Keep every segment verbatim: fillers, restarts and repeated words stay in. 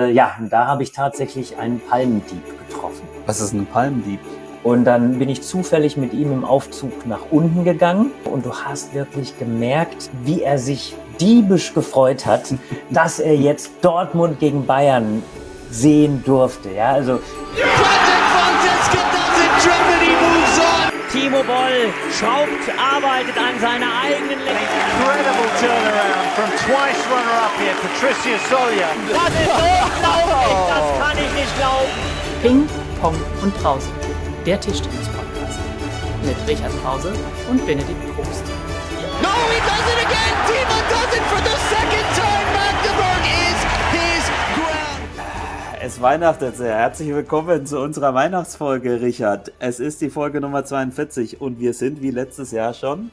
Ja, und da habe ich tatsächlich einen Palmdieb getroffen. Was ist ein Palmdieb? Und dann bin ich zufällig mit ihm im Aufzug nach unten gegangen und du hast wirklich gemerkt, wie er sich diebisch gefreut hat, dass er jetzt Dortmund gegen Bayern sehen durfte. Ja, also Timo Boll schraubt, arbeitet an seiner eigenen Länge. Incredible turnaround from twice runner-up here, Patricia Solia. Das ist unglaublich, das kann ich nicht glauben. Ping, Pong und Brause, der Tischtennis-Podcast mit Richard Brause und Benedikt Probst. No, he does it again! Timo does it for the second time! Magdeburg is his ground! Es weihnachtet sehr. Herzlich willkommen zu unserer Weihnachtsfolge, Richard. Es ist die Folge Nummer zweiundvierzig und wir sind wie letztes Jahr schon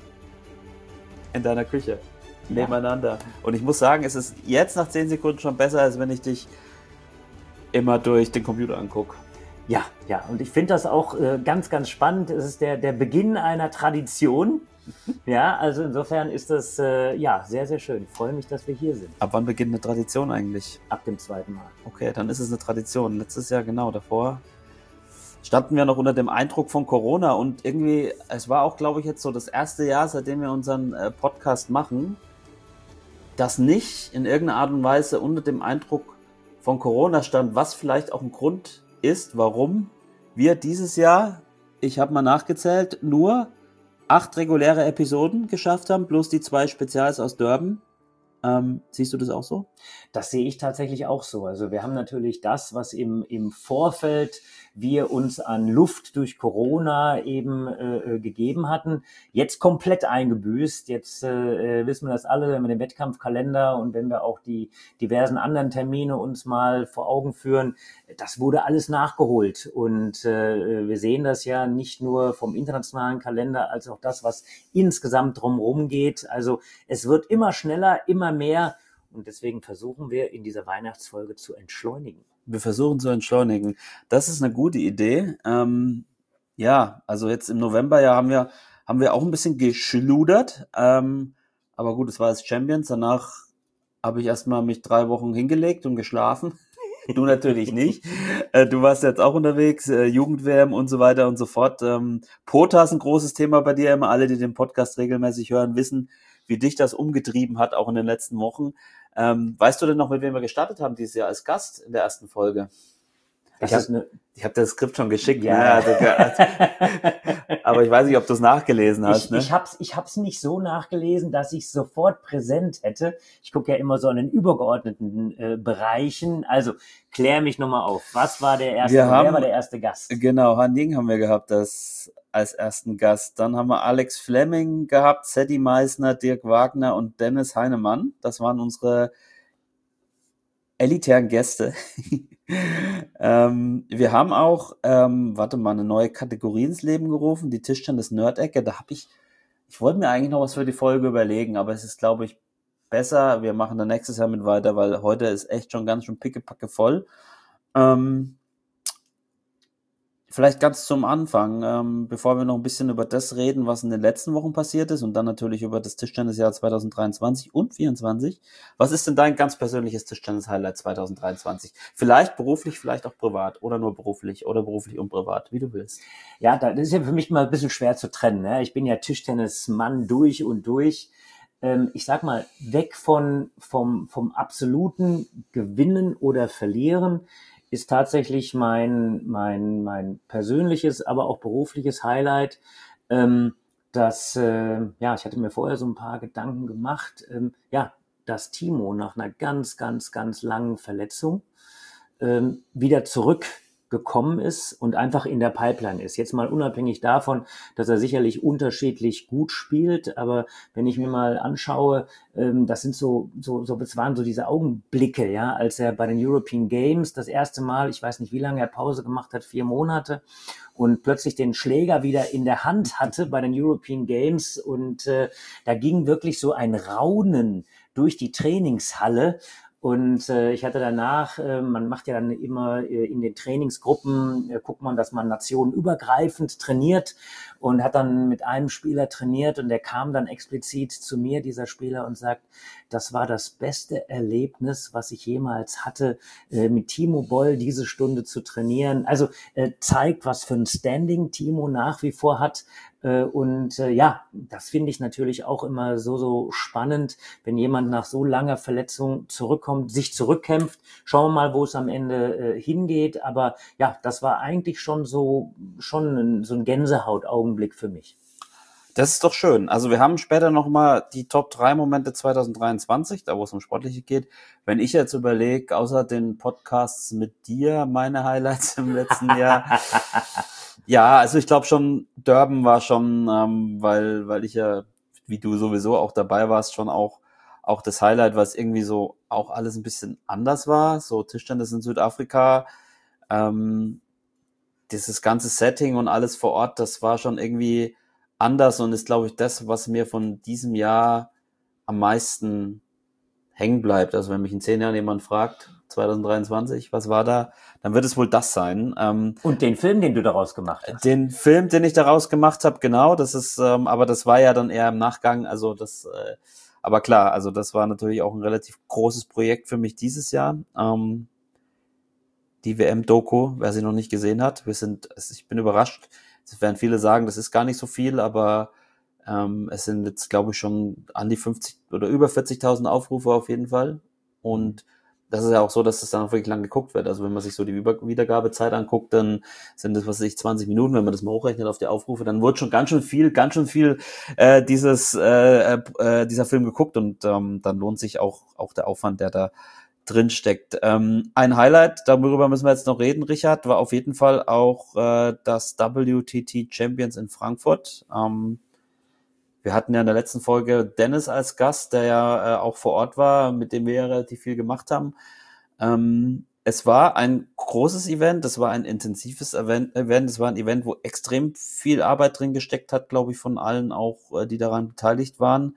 in deiner Küche nebeneinander. Und ich muss sagen, es ist jetzt nach zehn Sekunden schon besser, als wenn ich dich immer durch den Computer angucke. ja, ja, und ich finde das auch äh, ganz, ganz spannend. Es ist der, der Beginn einer Tradition. Ja, also insofern ist das äh, ja sehr, sehr schön. Ich freue mich, dass wir hier sind. Ab wann beginnt eine Tradition eigentlich? Ab dem zweiten Mal. Okay, dann ist es eine Tradition. Letztes Jahr, genau, davor standen wir noch unter dem Eindruck von Corona und irgendwie, es war auch, glaube ich, jetzt so das erste Jahr, seitdem wir unseren äh, Podcast machen, das nicht in irgendeiner Art und Weise unter dem Eindruck von Corona stand, was vielleicht auch ein Grund ist, warum wir dieses Jahr, ich habe mal nachgezählt, nur acht reguläre Episoden geschafft haben, plus die zwei Spezials aus Durban. Ähm, siehst du das auch so? Das sehe ich tatsächlich auch so. Also wir haben natürlich das, was im, im Vorfeld wir uns an Luft durch Corona eben äh, gegeben hatten, jetzt komplett eingebüßt. Jetzt äh, wissen wir das alle, wenn wir den Wettkampfkalender und wenn wir auch die diversen anderen Termine uns mal vor Augen führen, das wurde alles nachgeholt. Und äh, wir sehen das ja nicht nur vom internationalen Kalender, als auch das, was insgesamt drumherum geht. Also es wird immer schneller, immer mehr. Und deswegen versuchen wir in dieser Weihnachtsfolge zu entschleunigen. Wir versuchen zu entschleunigen. Das ist eine gute Idee. Ähm, ja, also jetzt im November ja haben wir haben wir auch ein bisschen geschludert. Ähm, aber gut, es war jetzt Champions. Danach habe ich erstmal mich drei Wochen hingelegt und geschlafen. Du natürlich nicht. Äh, du warst jetzt auch unterwegs, äh, Jugend-W M und so weiter und so fort. Ähm, Pota ist ein großes Thema bei dir immer. Alle, die den Podcast regelmäßig hören, wissen, wie dich das umgetrieben hat, auch in den letzten Wochen. Ähm, weißt du denn noch, mit wem wir gestartet haben dieses Jahr als Gast in der ersten Folge? Ich habe ne, hab das Skript schon geschickt, ja. Ne? Also, also, aber ich weiß nicht, ob du es nachgelesen hast. Ich, ne? ich habe es ich hab's nicht so nachgelesen, dass ich es sofort präsent hätte. Ich gucke ja immer so an den übergeordneten äh, Bereichen. Also klär mich nochmal auf. Was war der erste? Wir haben, wer war der erste Gast? Genau, Han Ying haben wir gehabt das als ersten Gast. Dann haben wir Alex Fleming gehabt, Setti Meissner, Dirk Wagner und Dennis Heinemann. Das waren unsere elitären Gäste. ähm, wir haben auch, ähm, warte mal, eine neue Kategorie ins Leben gerufen, die Tischtennis-Nerd-Ecke. Da habe ich, ich wollte mir eigentlich noch was für die Folge überlegen, aber es ist, glaube ich, besser. Wir machen da nächstes Jahr mit weiter, weil heute ist echt schon ganz schön pickepacke voll. Ähm, Vielleicht ganz zum Anfang, ähm, bevor wir noch ein bisschen über das reden, was in den letzten Wochen passiert ist und dann natürlich über das Tischtennisjahr zwanzig dreiundzwanzig und vierundzwanzig. Was ist denn dein ganz persönliches Tischtennis-Highlight zwanzig dreiundzwanzig? Vielleicht beruflich, vielleicht auch privat oder nur beruflich oder beruflich und privat, wie du willst. Ja, das ist ja für mich mal ein bisschen schwer zu trennen. Ne? Ich bin ja Tischtennismann durch und durch. Ähm, ich sag mal, weg von vom vom absoluten Gewinnen oder Verlieren ist tatsächlich mein mein mein persönliches, aber auch berufliches Highlight, ähm, dass, äh, ja, ich hatte mir vorher so ein paar Gedanken gemacht, ähm, ja, dass Timo nach einer ganz, ganz, ganz langen Verletzung ähm, wieder zurückgekommen ist und einfach in der Pipeline ist. Jetzt mal unabhängig davon, dass er sicherlich unterschiedlich gut spielt, aber wenn ich mir mal anschaue, ähm, das sind so, so, so, das waren so diese Augenblicke, ja, als er bei den European Games das erste Mal, ich weiß nicht, wie lange er Pause gemacht hat, vier Monate, und plötzlich den Schläger wieder in der Hand hatte bei den European Games und äh, da ging wirklich so ein Raunen durch die Trainingshalle. Und äh, ich hatte danach, äh, man macht ja dann immer äh, in den Trainingsgruppen, äh, guckt man, dass man nationenübergreifend trainiert und hat dann mit einem Spieler trainiert und der kam dann explizit zu mir, dieser Spieler, und sagt, das war das beste Erlebnis, was ich jemals hatte, äh, mit Timo Boll diese Stunde zu trainieren. Also äh, zeigt, was für ein Standing Timo nach wie vor hat. Äh, und äh, ja, das finde ich natürlich auch immer so, so spannend, wenn jemand nach so langer Verletzung zurückkommt, sich zurückkämpft. Schauen wir mal, wo es am Ende äh, hingeht. Aber ja, das war eigentlich schon so, schon ein, so ein Gänsehautaugenblick für mich. Das ist doch schön. Also wir haben später nochmal die Top drei Momente zwanzig dreiundzwanzig, da wo es um Sportliche geht. Wenn ich jetzt überlege, außer den Podcasts mit dir, meine Highlights im letzten Jahr. Ja, also ich glaube schon, Durban war schon, ähm, weil weil ich ja, wie du sowieso auch dabei warst, schon auch auch das Highlight, was irgendwie so auch alles ein bisschen anders war. So Tischtennis in Südafrika, ähm, dieses ganze Setting und alles vor Ort, das war schon irgendwie anders und ist, glaube ich, das, was mir von diesem Jahr am meisten hängen bleibt. Also wenn mich in zehn Jahren jemand fragt, zwanzig dreiundzwanzig, was war da, dann wird es wohl das sein. Ähm, und den Film, den du daraus gemacht hast. Den Film, den ich daraus gemacht habe, genau, das ist, ähm, aber das war ja dann eher im Nachgang, also das, äh, aber klar, also das war natürlich auch ein relativ großes Projekt für mich dieses Jahr. Ähm, die W M-Doku, wer sie noch nicht gesehen hat, wir sind, ich bin überrascht. Es werden viele sagen, das ist gar nicht so viel, aber ähm, es sind jetzt, glaube ich, schon an die fünfzig oder über vierzigtausend Aufrufe auf jeden Fall. Und das ist ja auch so, dass es dann auch wirklich lang geguckt wird. Also wenn man sich so die Über- Wiedergabezeit anguckt, dann sind das, was weiß ich, zwanzig Minuten. Wenn man das mal hochrechnet auf die Aufrufe, dann wird schon ganz schön viel, ganz schön viel äh, dieses äh, äh, dieser Film geguckt und ähm, dann lohnt sich auch auch der Aufwand, der da drin steckt. Ähm, ein Highlight, darüber müssen wir jetzt noch reden, Richard, war auf jeden Fall auch äh, das W T T Champions in Frankfurt. Ähm, wir hatten ja in der letzten Folge Dennis als Gast, der ja äh, auch vor Ort war, mit dem wir ja relativ viel gemacht haben. Ähm, es war ein großes Event, es war ein intensives Event, Event, es war ein Event, wo extrem viel Arbeit drin gesteckt hat, glaube ich, von allen auch, äh, die daran beteiligt waren.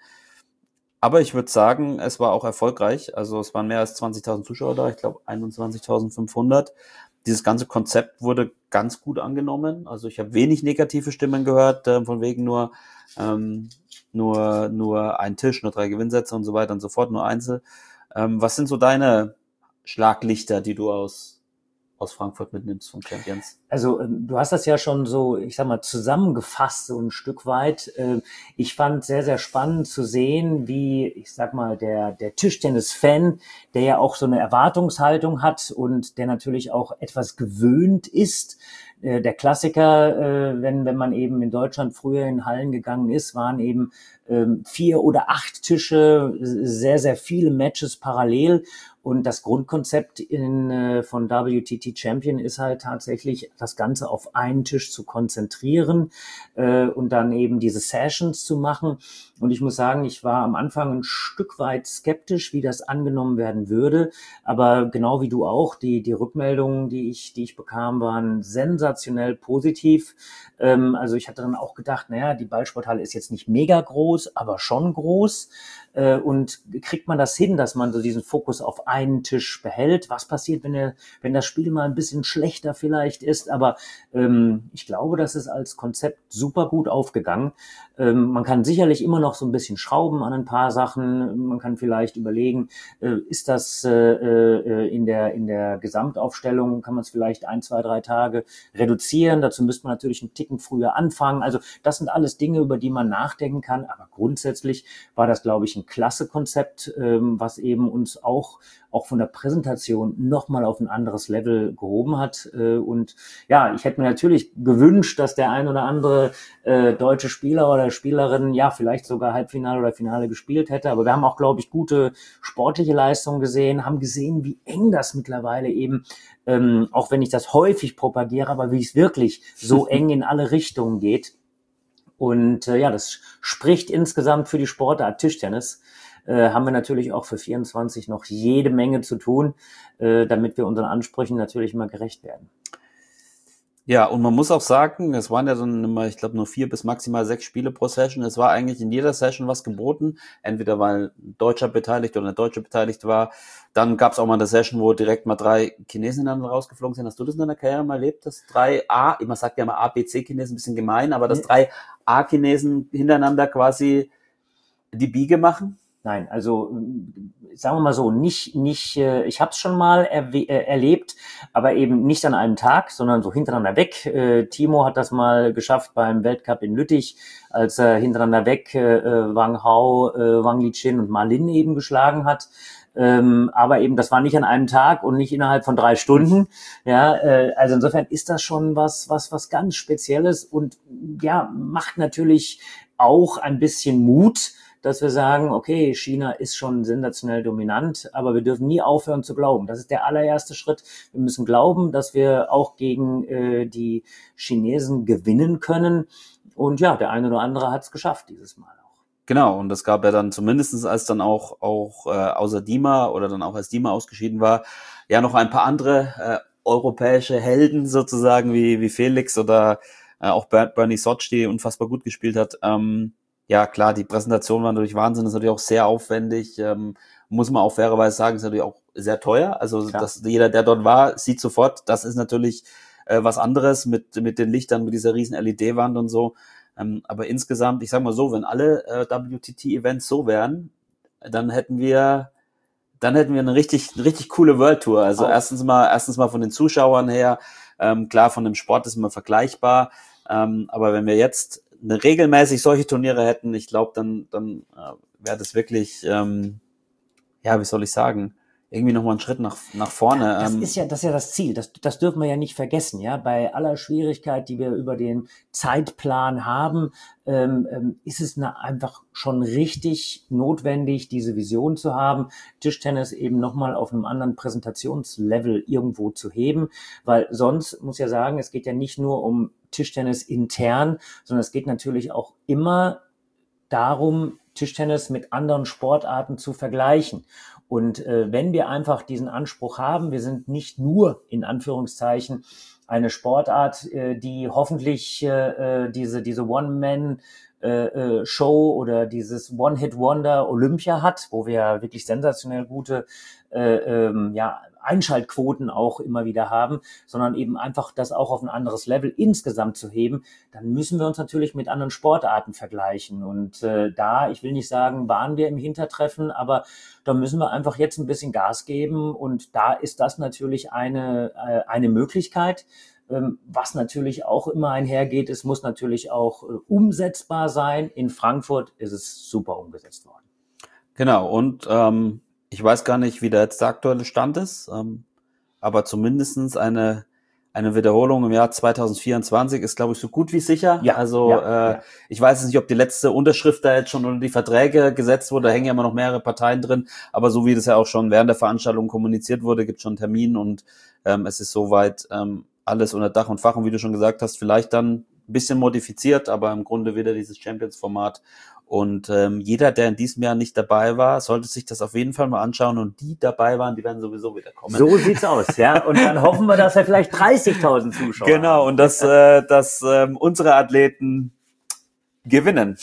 Aber ich würde sagen, es war auch erfolgreich. Also es waren mehr als zwanzigtausend Zuschauer da, ich glaube einundzwanzigtausendfünfhundert. Dieses ganze Konzept wurde ganz gut angenommen. Also ich habe wenig negative Stimmen gehört, äh, von wegen nur ähm, nur nur ein Tisch, nur drei Gewinnsätze und so weiter und so fort, nur Einzel. Ähm, was sind so deine Schlaglichter, die du aus aus Frankfurt mitnimmst vom Champions? Also du hast das ja schon so, ich sag mal, zusammengefasst so ein Stück weit. Ich fand sehr, sehr spannend zu sehen, wie, ich sag mal, der der Tischtennis-Fan, der ja auch so eine Erwartungshaltung hat und der natürlich auch etwas gewöhnt ist. Der Klassiker, wenn wenn man eben in Deutschland früher in Hallen gegangen ist, waren eben vier oder acht Tische, sehr, sehr viele Matches parallel. Und das Grundkonzept in, äh, von W T T Champion ist halt tatsächlich, das Ganze auf einen Tisch zu konzentrieren äh, und dann eben diese Sessions zu machen. Und ich muss sagen, ich war am Anfang ein Stück weit skeptisch, wie das angenommen werden würde. Aber genau wie du auch, die, die Rückmeldungen, die ich, die ich bekam, waren sensationell positiv. Ähm, also ich hatte dann auch gedacht, naja, die Ballsporthalle ist jetzt nicht mega groß, aber schon groß. Äh, und kriegt man das hin, dass man so diesen Fokus auf einen Tisch behält? Was passiert, wenn er, wenn das Spiel mal ein bisschen schlechter vielleicht ist? Aber ähm, ich glaube, das ist als Konzept super gut aufgegangen. Ähm, man kann sicherlich immer noch so ein bisschen schrauben an ein paar Sachen. Man kann vielleicht überlegen, äh, ist das äh, äh, in der in der Gesamtaufstellung, kann man es vielleicht ein, zwei, drei Tage reduzieren? Dazu müsste man natürlich einen Ticken früher anfangen. Also das sind alles Dinge, über die man nachdenken kann. Aber grundsätzlich war das, glaube ich, ein klasse Konzept, ähm, was eben uns auch auch von der Präsentation nochmal auf ein anderes Level gehoben hat. Äh, und ja, ich hätte mir natürlich gewünscht, dass der ein oder andere äh, deutsche Spieler oder Spielerin ja vielleicht sogar Halbfinale oder Finale gespielt hätte. Aber wir haben auch, glaube ich, gute sportliche Leistungen gesehen, haben gesehen, wie eng das mittlerweile eben, ähm, auch wenn ich das häufig propagiere, aber wie es wirklich so eng in alle Richtungen geht. Und äh, ja, das spricht insgesamt für die Sportart Tischtennis. Äh, haben wir natürlich auch für vierundzwanzig noch jede Menge zu tun, äh, damit wir unseren Ansprüchen natürlich immer gerecht werden. Ja, und man muss auch sagen, es waren ja dann immer, ich glaube, nur vier bis maximal sechs Spiele pro Session. Es war eigentlich in jeder Session was geboten. Entweder weil ein Deutscher beteiligt oder eine Deutsche beteiligt war. Dann gab es auch mal eine Session, wo direkt mal drei Chinesen ineinander rausgeflogen sind. Hast du das in deiner Karriere mal erlebt, dass drei A, man sagt ja mal A, B, C-Chinesen, ein bisschen gemein, aber dass drei A-Chinesen hintereinander quasi die Biege machen? Nein, also sagen wir mal so, nicht, nicht. Äh, ich habe es schon mal erwe- äh, erlebt, aber eben nicht an einem Tag, sondern so hintereinander weg. Äh, Timo hat das mal geschafft beim Weltcup in Lüttich, als er hintereinander weg äh, Wang Hao, äh, Wang Lichin und Ma Lin eben geschlagen hat. Ähm, aber eben, das war nicht an einem Tag und nicht innerhalb von drei Stunden. Ja, äh, also insofern ist das schon was, was, was ganz Spezielles und ja, macht natürlich auch ein bisschen Mut, dass wir sagen, okay, China ist schon sensationell dominant, aber wir dürfen nie aufhören zu glauben. Das ist der allererste Schritt. Wir müssen glauben, dass wir auch gegen äh, die Chinesen gewinnen können. Und ja, der eine oder andere hat es geschafft dieses Mal auch. Genau, und es gab ja dann zumindestens, als dann auch auch äh, außer Dima oder dann auch als Dima ausgeschieden war, ja noch ein paar andere äh, europäische Helden sozusagen, wie wie Felix oder äh, auch Bernie Sotsch, die unfassbar gut gespielt hat. Ähm, Ja, klar, die Präsentation war natürlich Wahnsinn, ist natürlich auch sehr aufwendig, ähm, muss man auch fairerweise sagen, ist natürlich auch sehr teuer. Also dass jeder, der dort war, sieht sofort, das ist natürlich äh, was anderes mit mit den Lichtern, mit dieser riesen L E D-Wand und so. Ähm, aber insgesamt, ich sag mal so, wenn alle äh, W T T-Events so wären, dann hätten wir dann hätten wir eine richtig eine richtig coole World Tour. Also Auch. erstens mal erstens mal von den Zuschauern her, ähm, klar, von dem Sport ist immer vergleichbar, ähm, aber wenn wir jetzt eine regelmäßig solche Turniere hätten, ich glaube, dann dann äh, wäre das wirklich, ähm, ja, wie soll ich sagen, irgendwie nochmal einen Schritt nach nach vorne. Das ähm, ist ja, das ist ja das Ziel. Das, das dürfen wir ja nicht vergessen, ja. Bei aller Schwierigkeit, die wir über den Zeitplan haben, ähm, ähm, ist es na, einfach schon richtig notwendig, diese Vision zu haben, Tischtennis eben nochmal auf einem anderen Präsentationslevel irgendwo zu heben, weil sonst, muss ja sagen, es geht ja nicht nur um Tischtennis intern, sondern es geht natürlich auch immer darum, Tischtennis mit anderen Sportarten zu vergleichen. Und äh, wenn wir einfach diesen Anspruch haben, wir sind nicht nur in Anführungszeichen eine Sportart, äh, die hoffentlich äh, diese diese One-Man äh, Show oder dieses One-Hit-Wonder Olympia hat, wo wir wirklich sensationell gute äh, ähm, ja Einschaltquoten auch immer wieder haben, sondern eben einfach das auch auf ein anderes Level insgesamt zu heben, dann müssen wir uns natürlich mit anderen Sportarten vergleichen. Und äh, da, ich will nicht sagen, waren wir im Hintertreffen, aber da müssen wir einfach jetzt ein bisschen Gas geben. Und da ist das natürlich eine, äh, eine Möglichkeit. Ähm, was natürlich auch immer einhergeht, es muss natürlich auch äh, umsetzbar sein. In Frankfurt ist es super umgesetzt worden. Genau, und ähm, ich weiß gar nicht, wie der jetzt der aktuelle Stand ist, ähm, aber zumindestens eine eine Wiederholung im Jahr zwanzig vierundzwanzig ist, glaube ich, so gut wie sicher. Ja, also ja, äh, ja. Ich weiß jetzt nicht, ob die letzte Unterschrift da jetzt schon unter die Verträge gesetzt wurde, da hängen ja immer noch mehrere Parteien drin, aber so wie das ja auch schon während der Veranstaltung kommuniziert wurde, gibt es schon einen Termin und ähm, es ist soweit ähm, alles unter Dach und Fach und wie du schon gesagt hast, vielleicht dann ein bisschen modifiziert, aber im Grunde wieder dieses Champions-Format. Und ähm, jeder, der in diesem Jahr nicht dabei war, sollte sich das auf jeden Fall mal anschauen. Und die dabei waren, die werden sowieso wieder kommen. So sieht's aus, ja. Und dann hoffen wir, dass wir vielleicht dreißigtausend Zuschauer haben. Genau, und dass, äh, dass ähm, unsere Athleten gewinnen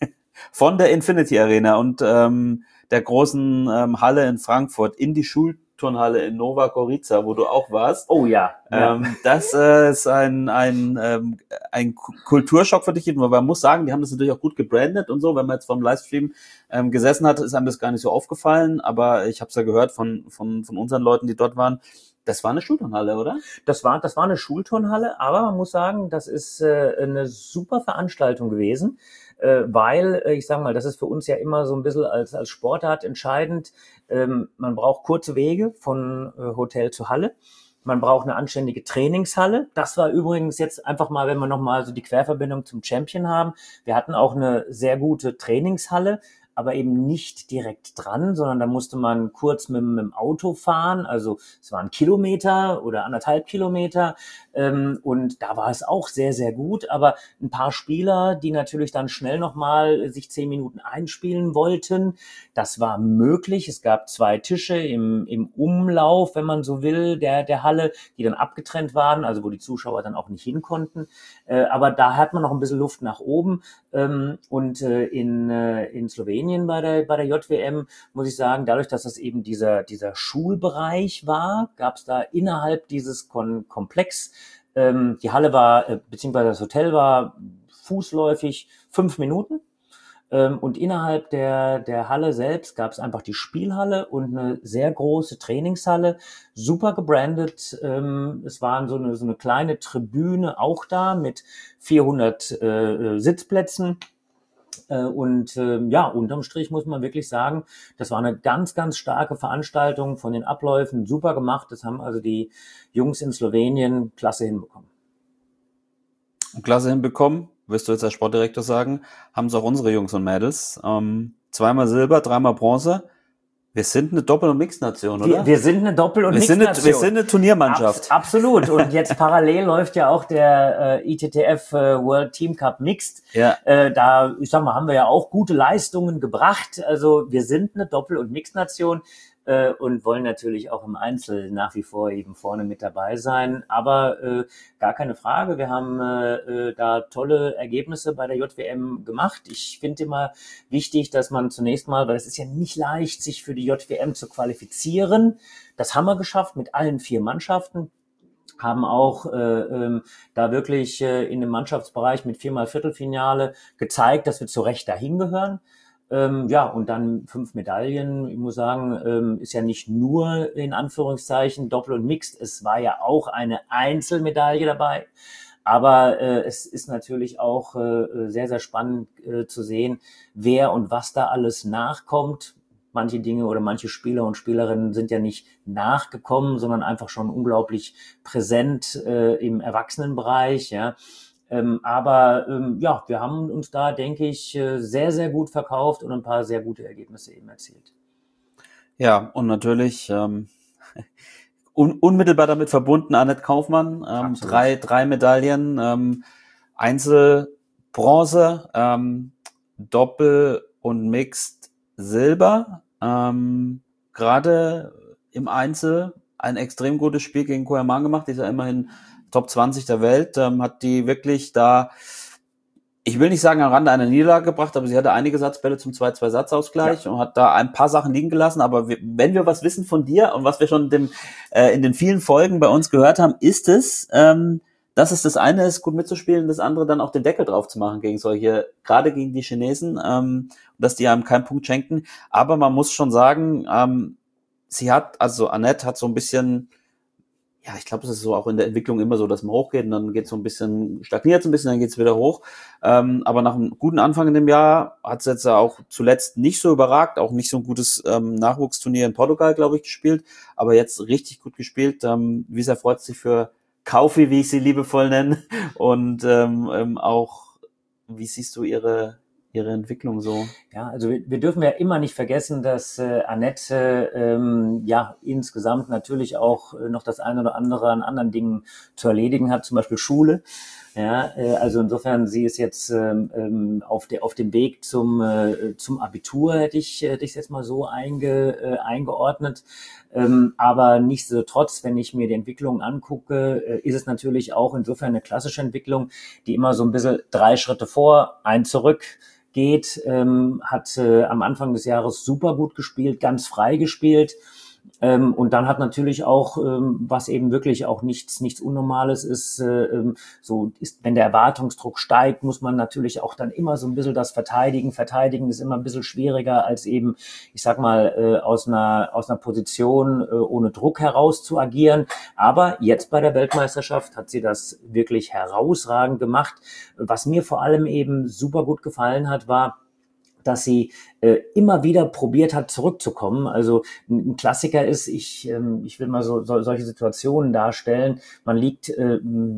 von der Infinity Arena und ähm, der großen ähm, Halle in Frankfurt in die Schulturnhalle in Nova Gorica, wo du auch warst. Oh ja. ja. Ähm, das äh, ist ein ein ähm, ein Kulturschock für dich. Und man muss sagen, die haben das natürlich auch gut gebrandet und so. Wenn man jetzt vom Livestream ähm, gesessen hat, ist einem das gar nicht so aufgefallen. Aber ich habe es ja gehört von von von unseren Leuten, die dort waren. Das war eine Schulturnhalle, oder? Das war das war eine Schulturnhalle, aber man muss sagen, das ist äh, eine super Veranstaltung gewesen, äh, weil äh, ich sage mal, das ist für uns ja immer so ein bisschen als als Sportart entscheidend. Ähm, man braucht kurze Wege von äh, Hotel zu Halle. Man braucht eine anständige Trainingshalle. Das war übrigens jetzt einfach mal, wenn wir nochmal so die Querverbindung zum Champion haben. Wir hatten auch eine sehr gute Trainingshalle, aber eben nicht direkt dran, sondern da musste man kurz mit, mit dem Auto fahren, also es waren Kilometer oder anderthalb Kilometer, ähm, und da war es auch sehr, sehr gut, aber ein paar Spieler, die natürlich dann schnell nochmal sich zehn Minuten einspielen wollten, das war möglich. Es gab zwei Tische im, im Umlauf, wenn man so will, der, der Halle, die dann abgetrennt waren, also wo die Zuschauer dann auch nicht hin konnten, äh, aber da hat man noch ein bisschen Luft nach oben, ähm, und äh, in, äh, in Slowenien bei der, bei der J W M, muss ich sagen, dadurch, dass das eben dieser, dieser Schulbereich war, gab es da innerhalb dieses Kon- Komplex, ähm, die Halle war, äh, beziehungsweise das Hotel war fußläufig fünf Minuten. Ähm, und innerhalb der, der Halle selbst gab es einfach die Spielhalle und eine sehr große Trainingshalle, super gebrandet. Ähm, es waren so eine, so eine kleine Tribüne auch da mit vierhundert äh, Sitzplätzen. Und äh, ja, unterm Strich muss man wirklich sagen, das war eine ganz, ganz starke Veranstaltung, von den Abläufen super gemacht. Das haben also die Jungs in Slowenien klasse hinbekommen. Klasse hinbekommen, wirst du jetzt als Sportdirektor sagen, haben es auch unsere Jungs und Mädels. Ähm, zweimal Silber, dreimal Bronze. Wir sind eine Doppel- und Mixnation, oder? Wir, wir sind eine Doppel- und wir Mixnation. Sind eine, wir sind eine Turniermannschaft. Abs- absolut. Und jetzt parallel läuft ja auch der äh, I T T F äh, World Team Cup Mixed. Ja. Äh, da, ich sag mal, haben wir ja auch gute Leistungen gebracht. Also wir sind eine Doppel- und Mixnation äh, und wollen natürlich auch im Einzel nach wie vor eben vorne mit dabei sein. Aber äh, gar keine Frage, wir haben äh, da tolle Ergebnisse bei der J W M gemacht. Ich finde immer wichtig, dass man zunächst mal, weil es ist ja nicht leicht, sich für die J W M zu qualifizieren. Das haben wir geschafft mit allen vier Mannschaften. Haben auch äh, ähm, da wirklich äh, in dem Mannschaftsbereich mit viermal Viertelfinale gezeigt, dass wir zu Recht dahin gehören. Ähm, ja, und dann fünf Medaillen. Ich muss sagen, ähm, ist ja nicht nur in Anführungszeichen Doppel und Mixed. Es war ja auch eine Einzelmedaille dabei. Aber äh, es ist natürlich auch äh, sehr, sehr spannend äh, zu sehen, wer und was da alles nachkommt. Manche Dinge oder manche Spieler und Spielerinnen sind ja nicht nachgekommen, sondern einfach schon unglaublich präsent äh, im Erwachsenenbereich, ja. Ähm, aber ähm, ja, wir haben uns da, denke ich, sehr, sehr gut verkauft und ein paar sehr gute Ergebnisse eben erzielt. Ja, und natürlich ähm, un- unmittelbar damit verbunden Annette Kaufmann, ähm, drei, drei Medaillen, ähm, Einzel Bronze, ähm, Doppel und Mixed Silber. Ähm, gerade im Einzel ein extrem gutes Spiel gegen Koerman gemacht, die ist ja immerhin Top zwanzig der Welt, ähm, hat die wirklich da, ich will nicht sagen am Rande einer Niederlage gebracht, aber sie hatte einige Satzbälle zum zwei zwei Satzausgleich, ja, und hat da ein paar Sachen liegen gelassen, aber wir, wenn wir was wissen von dir und was wir schon in, dem, äh, in den vielen Folgen bei uns gehört haben, ist es, ähm, dass es das eine ist, gut mitzuspielen, das andere dann auch den Deckel drauf zu machen gegen solche, gerade gegen die Chinesen, ähm, dass die einem keinen Punkt schenken, aber man muss schon sagen, ähm, sie hat, also Annette hat so ein bisschen, ja, ich glaube, es ist so auch in der Entwicklung immer so, dass man hochgeht und dann geht es so ein bisschen, stagniert es ein bisschen, dann geht es wieder hoch. Ähm, aber nach einem guten Anfang in dem Jahr hat es jetzt auch zuletzt nicht so überragt, auch nicht so ein gutes ähm, Nachwuchsturnier in Portugal, glaube ich, gespielt, aber jetzt richtig gut gespielt. Ähm, wie sehr freut sich für Kaufi, wie ich sie liebevoll nenne, und ähm, ähm, auch, wie siehst du ihre ihre Entwicklung so? Ja, also wir, wir dürfen ja immer nicht vergessen, dass äh, Annette ähm, ja insgesamt natürlich auch äh, noch das eine oder andere an anderen Dingen zu erledigen hat, zum Beispiel Schule. Ja, äh, also insofern, sie ist jetzt ähm, auf der auf dem Weg zum äh, zum Abitur, hätte ich hätte ich jetzt mal so einge, äh, eingeordnet. Ähm, aber nichtsdestotrotz, wenn ich mir die Entwicklung angucke, äh, ist es natürlich auch insofern eine klassische Entwicklung, die immer so ein bisschen drei Schritte vor, ein zurück geht, ähm, hat äh, am Anfang des Jahres super gut gespielt, ganz frei gespielt. Ähm, und dann hat natürlich auch, ähm, was eben wirklich auch nichts nichts Unnormales ist, äh, ähm, so ist, wenn der Erwartungsdruck steigt, muss man natürlich auch dann immer so ein bisschen das verteidigen. Verteidigen ist immer ein bisschen schwieriger als eben, ich sag mal, äh, aus einer aus einer Position äh, ohne Druck heraus zu agieren. Aber jetzt bei der Weltmeisterschaft hat sie das wirklich herausragend gemacht. Was mir vor allem eben super gut gefallen hat, war, dass sie äh, immer wieder probiert hat, zurückzukommen. Also ein, ein Klassiker ist, ich ähm, ich will mal so, so solche Situationen darstellen. Man liegt äh, ja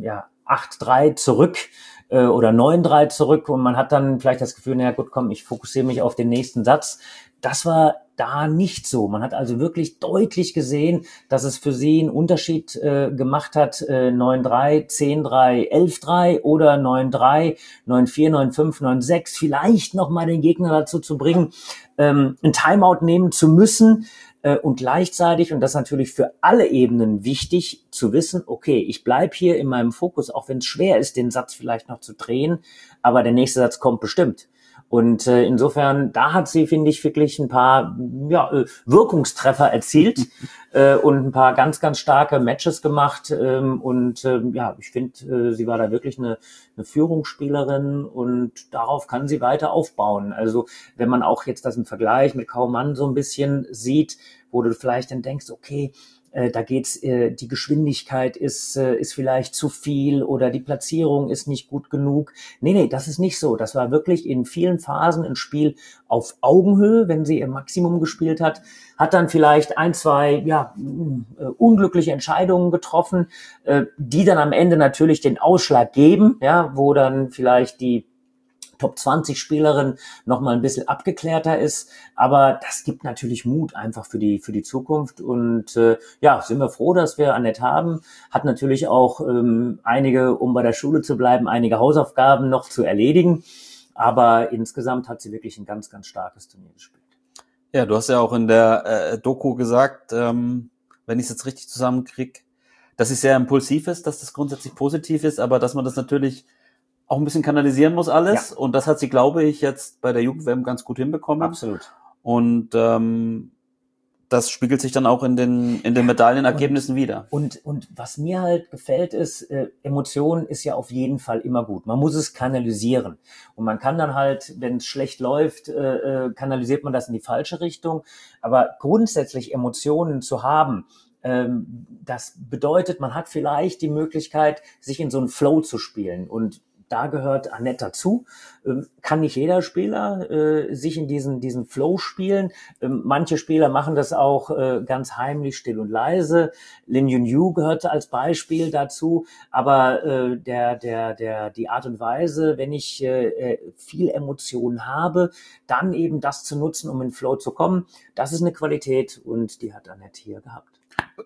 acht drei zurück äh, oder neun drei zurück und man hat dann vielleicht das Gefühl, naja gut, komm, ich fokussiere mich auf den nächsten Satz. Das war da nicht so. Man hat also wirklich deutlich gesehen, dass es für sie einen Unterschied äh, gemacht hat, äh, neun drei, zehn drei, elf drei oder neun drei, neun vier, neun fünf, neun sechs, vielleicht nochmal den Gegner dazu zu bringen, ähm, ein Timeout nehmen zu müssen äh, und gleichzeitig, und das ist natürlich für alle Ebenen wichtig, zu wissen, okay, ich bleib hier in meinem Fokus, auch wenn es schwer ist, den Satz vielleicht noch zu drehen, aber der nächste Satz kommt bestimmt. Und äh, insofern, da hat sie, finde ich, wirklich ein paar ja, äh, Wirkungstreffer erzielt äh, und ein paar ganz, ganz starke Matches gemacht. Ähm, und äh, ja, ich finde, äh, sie war da wirklich eine, eine Führungsspielerin und darauf kann sie weiter aufbauen. Also wenn man auch jetzt das im Vergleich mit Kaumann so ein bisschen sieht, wo du vielleicht dann denkst, okay, Äh, da geht's, äh, die Geschwindigkeit ist äh, ist vielleicht zu viel oder die Platzierung ist nicht gut genug. Nee, nee, das ist nicht so. Das war wirklich in vielen Phasen ein Spiel auf Augenhöhe, wenn sie ihr Maximum gespielt hat, hat dann vielleicht ein, zwei ja äh, unglückliche Entscheidungen getroffen, äh, die dann am Ende natürlich den Ausschlag geben, ja, wo dann vielleicht die Top zwanzig Spielerin noch mal ein bisschen abgeklärter ist, aber das gibt natürlich Mut einfach für die für die Zukunft und äh, ja, sind wir froh, dass wir Annette haben. Hat natürlich auch ähm, einige, um bei der Schule zu bleiben, einige Hausaufgaben noch zu erledigen, aber insgesamt hat sie wirklich ein ganz, ganz starkes Turnier gespielt. Ja, du hast ja auch in der äh, Doku gesagt, ähm, wenn ich es jetzt richtig zusammenkriege, dass sie sehr impulsiv ist, dass das grundsätzlich positiv ist, aber dass man das natürlich auch ein bisschen kanalisieren muss alles. Ja. Und das hat sie, glaube ich, jetzt bei der Jugend-W M ganz gut hinbekommen. Absolut. Und ähm, das spiegelt sich dann auch in den in den Medaillenergebnissen und, wieder. Und und was mir halt gefällt ist, äh, Emotion ist ja auf jeden Fall immer gut. Man muss es kanalisieren. Und man kann dann halt, wenn es schlecht läuft, äh, äh, kanalisiert man das in die falsche Richtung. Aber grundsätzlich Emotionen zu haben, ähm, das bedeutet, man hat vielleicht die Möglichkeit, sich in so einen Flow zu spielen. Und da gehört Annette dazu. Ähm, kann nicht jeder Spieler äh, sich in diesen diesen Flow spielen. Ähm, manche Spieler machen das auch äh, ganz heimlich, still und leise. Lin Yunyu gehört als Beispiel dazu. Aber äh, der der der die Art und Weise, wenn ich äh, viel Emotionen habe, dann eben das zu nutzen, um in den Flow zu kommen, das ist eine Qualität und die hat Annette hier gehabt.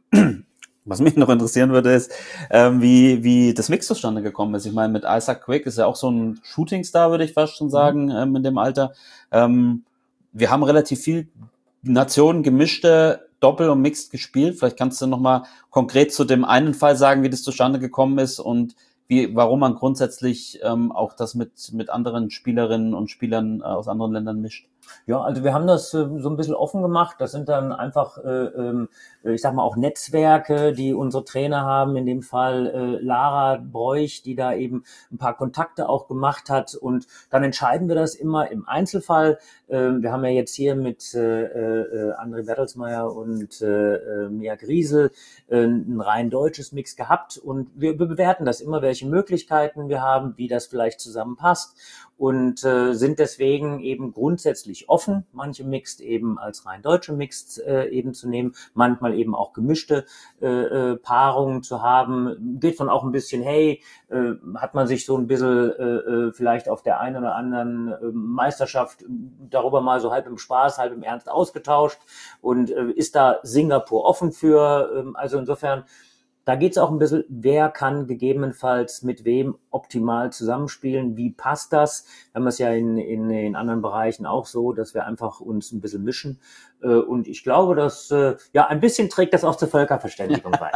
Was mich noch interessieren würde, ist, ähm, wie wie das Mix zustande gekommen ist. Ich meine, mit Isaac Quick ist ja auch so ein Shootingstar, würde ich fast schon sagen, ähm, in dem Alter. Ähm, wir haben relativ viel Nationen gemischte Doppel und Mixed gespielt. Vielleicht kannst du noch mal konkret zu dem einen Fall sagen, wie das zustande gekommen ist und wie, warum man grundsätzlich ähm, auch das mit mit anderen Spielerinnen und Spielern äh, aus anderen Ländern mischt. Ja, also wir haben das äh, so ein bisschen offen gemacht. Das sind dann einfach, äh, äh, ich sag mal, auch Netzwerke, die unsere Trainer haben. In dem Fall äh, Lara Bräuch, die da eben ein paar Kontakte auch gemacht hat. Und dann entscheiden wir das immer im Einzelfall. Äh, wir haben ja jetzt hier mit äh, äh, André Bertelsmeier und äh, Mia Griesel äh, ein rein deutsches Mix gehabt. Und wir, wir bewerten das immer, welche Möglichkeiten wir haben, wie das vielleicht zusammenpasst. Und äh, sind deswegen eben grundsätzlich offen, manche Mixed eben als rein deutsche Mixed äh, eben zu nehmen, manchmal eben auch gemischte äh, äh, Paarungen zu haben. Geht von auch ein bisschen, hey, äh, hat man sich so ein bisschen äh, vielleicht auf der einen oder anderen äh, Meisterschaft darüber mal so halb im Spaß, halb im Ernst ausgetauscht und äh, ist da Singapur offen für. Äh, also insofern, da geht es auch ein bisschen, wer kann gegebenenfalls mit wem optimal zusammenspielen, wie passt das? Wir haben es ja in, in, in anderen Bereichen auch so, dass wir einfach uns ein bisschen mischen. Und ich glaube, dass ja ein bisschen trägt das auch zur Völkerverständigung bei.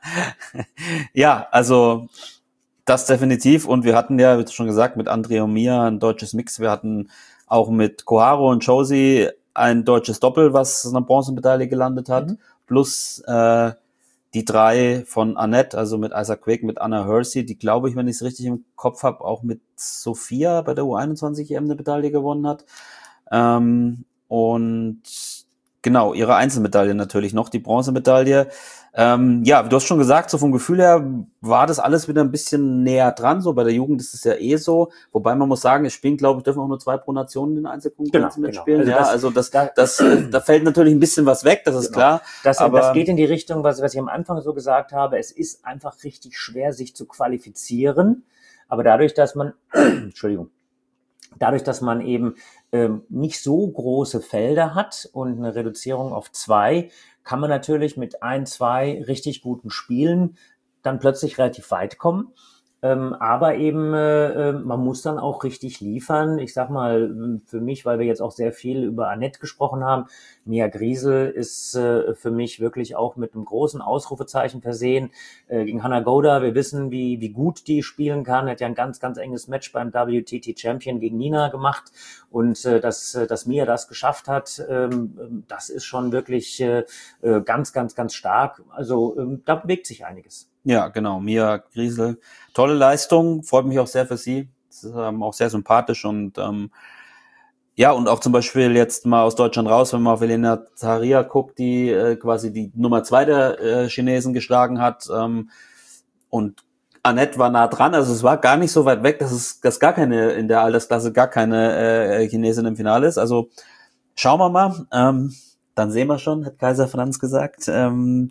Ja, also das definitiv. Und wir hatten ja, wie schon gesagt, mit André und Mia ein deutsches Mix. Wir hatten auch mit Koharu und Josie ein deutsches Doppel, was eine Bronzemedaille gelandet hat, mhm. plus äh, die drei von Annette, also mit Isaac Quick, mit Anna Hersey, die, glaube ich, wenn ich es richtig im Kopf habe, auch mit Sophia bei der U einundzwanzig E M eine Medaille gewonnen hat. Ähm, und genau, ihre Einzelmedaille natürlich noch, die Bronzemedaille. Ähm, ja, du hast schon gesagt, so vom Gefühl her war das alles wieder ein bisschen näher dran. So bei der Jugend ist es ja eh so. Wobei man muss sagen, es spielen, glaube ich, dürfen auch nur zwei pro Nation in den Einzelkonkurrenzen Genau, mitspielen. genau. Ja, Also das- also das, da- das, da fällt natürlich ein bisschen was weg, das ist Genau. klar. Das, aber das geht in die Richtung, was, was ich am Anfang so gesagt habe. Es ist einfach richtig schwer, sich zu qualifizieren. Aber dadurch, dass man, Entschuldigung, dadurch, dass man eben ähm, nicht so große Felder hat und eine Reduzierung auf zwei, kann man natürlich mit ein, zwei richtig guten Spielen dann plötzlich relativ weit kommen. Ähm, aber eben, äh, man muss dann auch richtig liefern. Ich sag mal, für mich, weil wir jetzt auch sehr viel über Annette gesprochen haben, Mia Griesel ist äh, für mich wirklich auch mit einem großen Ausrufezeichen versehen. Äh, gegen Hannah Goda, wir wissen, wie wie gut die spielen kann. Hat ja ein ganz, ganz enges Match beim W T T Champion gegen Nina gemacht. Und äh, dass, dass Mia das geschafft hat, ähm, das ist schon wirklich äh, ganz, ganz, ganz stark. Also ähm, da bewegt sich einiges. Ja, genau. Mia Griesel, tolle Leistung, freut mich auch sehr für sie. Das ist ähm, auch sehr sympathisch und ähm, ja, und auch zum Beispiel jetzt mal aus Deutschland raus, wenn man auf Elena Zaharia guckt, die äh, quasi die Nummer zwei der äh, Chinesen geschlagen hat ähm, und Annette war nah dran, also es war gar nicht so weit weg, dass es dass gar keine in der Altersklasse gar keine äh, Chinesin im Finale ist. Also schauen wir mal, ähm, dann sehen wir schon, hat Kaiser Franz gesagt. Ähm,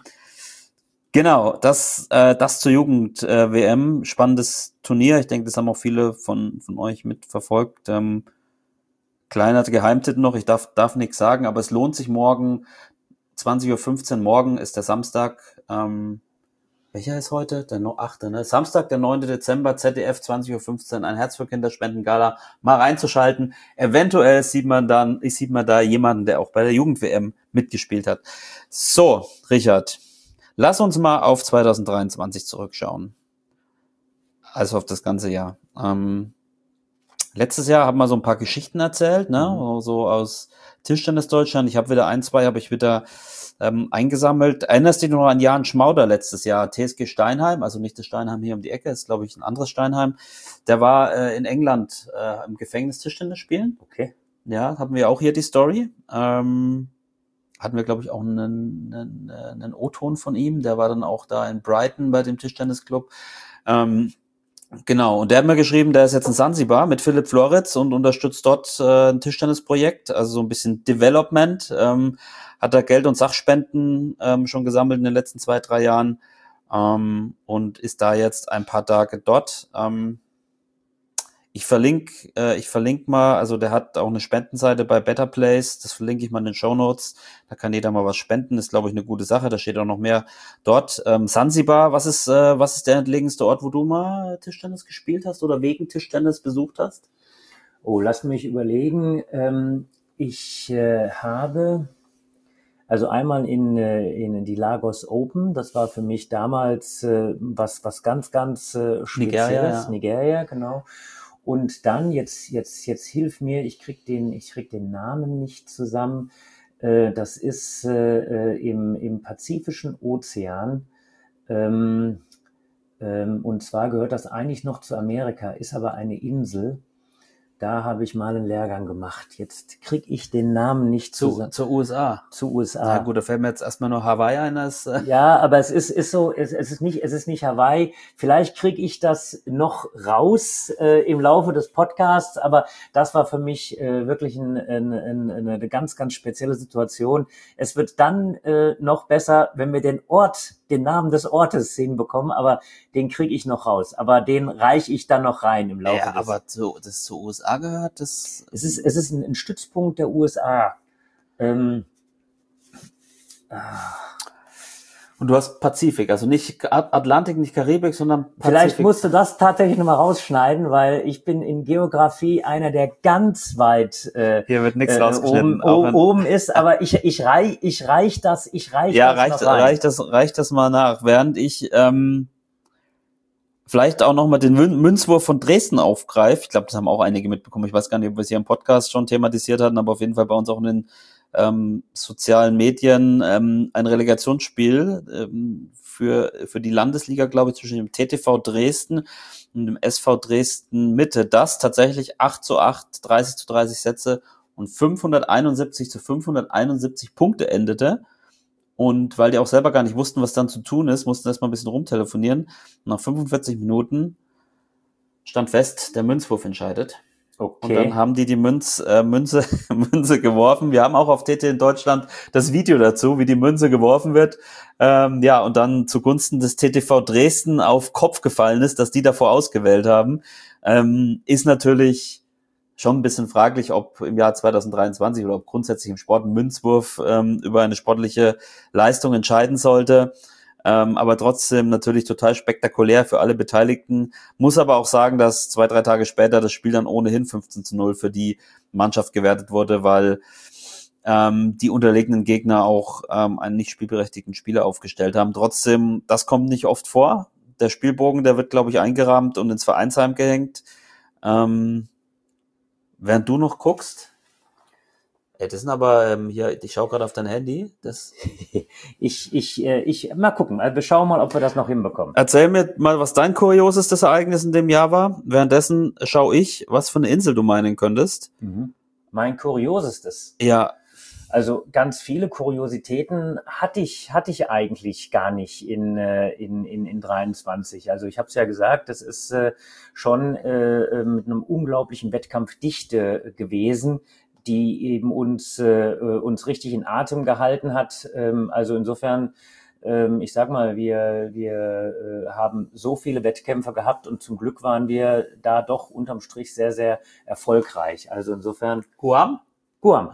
Genau, das äh, das zur Jugend-W M, äh, spannendes Turnier. Ich denke, das haben auch viele von von euch mitverfolgt. Ähm, kleiner Geheimtipp noch, ich darf darf nichts sagen, aber es lohnt sich morgen, zwanzig Uhr fünfzehn, morgen ist der Samstag, ähm, welcher ist heute? Der achte, ne? Samstag, der neunte Dezember, Z D F, zwanzig Uhr fünfzehn, ein Herz für Kinder Spendengala, mal reinzuschalten. Eventuell sieht man dann, sieht man da jemanden, der auch bei der Jugend-W M mitgespielt hat. So, Richard, lass uns mal auf zwanzig dreiundzwanzig zurückschauen. Also auf das ganze Jahr. Ähm, letztes Jahr haben wir so ein paar Geschichten erzählt, ne? Mhm. So aus Tischtennis Deutschland. Ich habe wieder ein, zwei habe ich wieder ähm, eingesammelt. Erinnerst du dich noch an Jan Schmauder letztes Jahr? T S G Steinheim, also nicht das Steinheim hier um die Ecke, ist glaube ich ein anderes Steinheim. Der war äh, in England äh, im Gefängnis Tischtennis spielen. Okay. Ja, haben wir auch hier die Story. Ähm, hatten wir, glaube ich, auch einen, einen, einen O-Ton von ihm. Der war dann auch da in Brighton bei dem Tischtennisclub. Ähm, genau, und der hat mir geschrieben, der ist jetzt in Sansibar mit Philipp Floritz und unterstützt dort äh, ein Tischtennisprojekt, also so ein bisschen Development. Ähm, hat da Geld und Sachspenden ähm, schon gesammelt in den letzten zwei, drei Jahren ähm, und ist da jetzt ein paar Tage dort. Ähm, Ich verlinke, äh, ich verlinke mal, also der hat auch eine Spendenseite bei Better Place, das verlinke ich mal in den Shownotes, da kann jeder mal was spenden, ist glaube ich eine gute Sache, da steht auch noch mehr dort. Ähm, Sansibar, was ist, äh, was ist der entlegenste Ort, wo du mal Tischtennis gespielt hast oder wegen Tischtennis besucht hast? Oh, lass mich überlegen. Ähm, ich äh, habe also einmal in, äh, in die Lagos Open, das war für mich damals äh, was, was ganz, ganz äh, Spezielles. Nigeria, ja. Nigeria, genau. Und dann, jetzt, jetzt, jetzt hilf mir, ich krieg den, ich krieg den Namen nicht zusammen. Äh, das ist äh, im, im Pazifischen Ozean. Ähm, ähm, und zwar gehört das eigentlich noch zu Amerika, ist aber eine Insel. Da habe ich mal einen Lehrgang gemacht. Jetzt krieg ich den Namen nicht Zu, zusammen. zur U S A. Zu U S A. Na gut, da fällt mir jetzt erstmal nur Hawaii ein. Als, äh Ja, aber es ist, ist so, es, es ist nicht, es ist nicht Hawaii. Vielleicht kriege ich das noch raus äh, im Laufe des Podcasts, aber das war für mich äh, wirklich ein, ein, ein, eine ganz, ganz spezielle Situation. Es wird dann äh, noch besser, wenn wir den Ort, den Namen des Ortes hinbekommen, aber den kriege ich noch raus. Aber den reiche ich dann noch rein im Laufe ja, des. aber zu, das zur U S A gehört, das. Es ist, es ist ein, ein Stützpunkt der U S A. Ähm, Und du hast Pazifik, also nicht Atlantik, nicht Karibik, sondern Pazifik. Vielleicht musst du das tatsächlich nochmal rausschneiden, weil ich bin in Geografie einer, der ganz weit äh, Hier wird nichts äh, rausgeschnitten. oben, oben ist, aber ich ich reich ich reich das, ich reich ja, das reicht, noch rein. reicht das reicht das mal nach, während ich ähm, vielleicht auch nochmal den Münzwurf von Dresden aufgreife. Ich glaube, das haben auch einige mitbekommen. Ich weiß gar nicht, ob wir es hier im Podcast schon thematisiert hatten, aber auf jeden Fall bei uns auch in den ähm, sozialen Medien ähm, ein Relegationsspiel ähm, für für die Landesliga, glaube ich, zwischen dem T T V Dresden und dem S V Dresden Mitte, das tatsächlich acht zu acht, dreißig zu dreißig Sätze und fünfhunderteinundsiebzig zu fünfhunderteinundsiebzig Punkte endete. Und weil die auch selber gar nicht wussten, was dann zu tun ist, mussten erstmal ein bisschen rumtelefonieren. Und nach fünfundvierzig Minuten stand fest, der Münzwurf entscheidet. Okay. Und dann haben die die Münz, äh, Münze, Münze geworfen. Wir haben auch auf T T in Deutschland das Video dazu, wie die Münze geworfen wird. Ähm, ja, und dann zugunsten des T T V Dresden auf Kopf gefallen ist, dass die davor ausgewählt haben. Ähm, ist natürlich schon ein bisschen fraglich, ob im Jahr zwanzig dreiundzwanzig oder ob grundsätzlich im Sport ein Münzwurf ähm, über eine sportliche Leistung entscheiden sollte. Ähm, aber trotzdem natürlich total spektakulär für alle Beteiligten. Muss aber auch sagen, dass zwei, drei Tage später das Spiel dann ohnehin fünfzehn zu null für die Mannschaft gewertet wurde, weil ähm, die unterlegenen Gegner auch ähm, einen nicht spielberechtigten Spieler aufgestellt haben. Trotzdem, das kommt nicht oft vor. Der Spielbogen, der wird, glaube ich, eingerahmt und ins Vereinsheim gehängt. Ähm, während du noch guckst, ey, das sind aber ähm, hier, ich schaue gerade auf dein Handy. Das ich, ich, äh, ich, mal gucken. Also wir schauen mal, ob wir das noch hinbekommen. Erzähl mir mal, was dein kuriosestes Ereignis in dem Jahr war. Währenddessen schaue ich, was für eine Insel du meinen könntest. Mhm. Mein kuriosestes. Ja. Also ganz viele Kuriositäten hatte ich hatte ich eigentlich gar nicht in in in, in dreiundzwanzig. Also ich habe es ja gesagt, das ist äh, schon äh, mit einem unglaublichen Wettkampfdichte gewesen, die eben uns äh, uns richtig in Atem gehalten hat. Ähm, also insofern, ähm, ich sag mal, wir wir äh, haben so viele Wettkämpfe gehabt und zum Glück waren wir da doch unterm Strich sehr sehr erfolgreich. Also insofern Guam? Guam.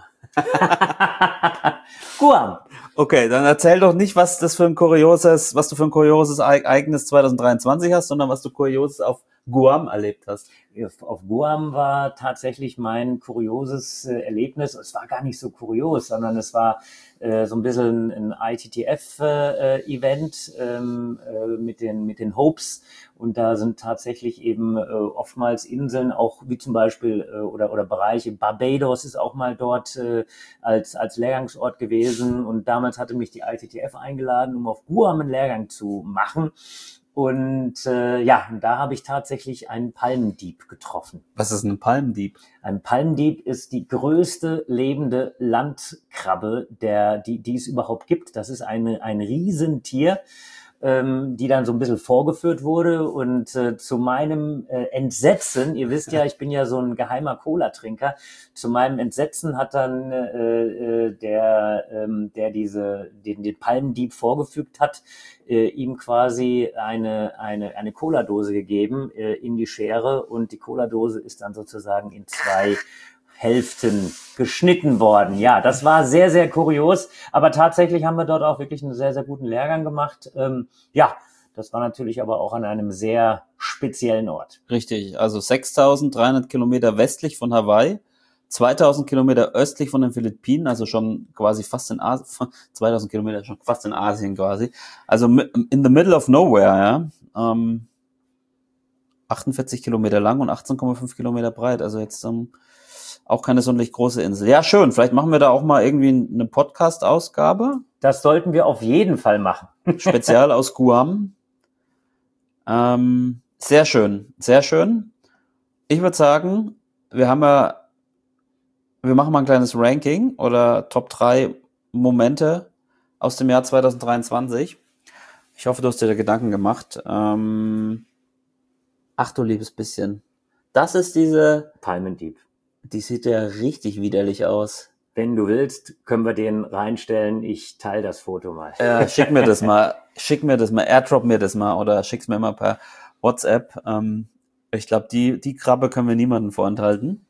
Guam. Okay, dann erzähl doch nicht, was das für ein kurioses, was du für ein kurioses Ereignis zwanzig dreiundzwanzig hast, sondern was du kurioses auf Guam erlebt hast. Auf Guam war tatsächlich mein kurioses äh, Erlebnis. Es war gar nicht so kurios, sondern es war äh, so ein bisschen ein I T T F-Event äh, ähm, äh, mit den mit den Hopes. Und da sind tatsächlich eben äh, oftmals Inseln, auch wie zum Beispiel äh, oder oder Bereiche. Barbados ist auch mal dort äh, als als Lehrgangsort gewesen. Und damals hatte mich die I T T F eingeladen, um auf Guam einen Lehrgang zu machen. Und äh, ja, da habe ich tatsächlich einen Palmdieb getroffen. Was ist ein Palmdieb? Ein Palmdieb ist die größte lebende Landkrabbe, der die die es überhaupt gibt. Das ist eine ein Riesentier, ähm, die dann so ein bisschen vorgeführt wurde. Und äh, zu meinem äh, Entsetzen, ihr wisst ja, ich bin ja so ein geheimer Cola-Trinker, zu meinem Entsetzen hat dann äh, äh, der, ähm, der diese den, den Palmdieb vorgefügt hat, äh, ihm quasi eine eine eine Cola-Dose gegeben äh, in die Schere, und die Cola-Dose ist dann sozusagen in zwei Hälften geschnitten worden. Ja, das war sehr, sehr kurios, aber tatsächlich haben wir dort auch wirklich einen sehr, sehr guten Lehrgang gemacht. Ähm, ja, das war natürlich aber auch an einem sehr speziellen Ort. Richtig, also sechstausenddreihundert Kilometer westlich von Hawaii, zweitausend Kilometer östlich von den Philippinen, also schon quasi fast in Asien, zweitausend Kilometer schon fast in Asien quasi, also in the middle of nowhere, ja, ähm, achtundvierzig Kilometer lang und achtzehn Komma fünf Kilometer breit, also jetzt ähm, auch keine sonderlich große Insel. Ja, schön, vielleicht machen wir da auch mal irgendwie eine Podcast-Ausgabe. Das sollten wir auf jeden Fall machen. Spezial aus Guam. Ähm, sehr schön, sehr schön. Ich würde sagen, wir haben ja Wir machen mal ein kleines Ranking oder Top drei Momente aus dem Jahr zwanzig dreiundzwanzig. Ich hoffe, du hast dir da Gedanken gemacht. Ähm, ach du liebes bisschen. Das ist diese Palmendieb. Die sieht ja richtig widerlich aus. Wenn du willst, können wir den reinstellen. Ich teile das Foto mal. Ja, schick mir das mal. Schick mir das mal. Airdrop mir das mal oder schick's mir mal per WhatsApp. Ähm, ich glaube, die, die Krabbe können wir niemandem vorenthalten.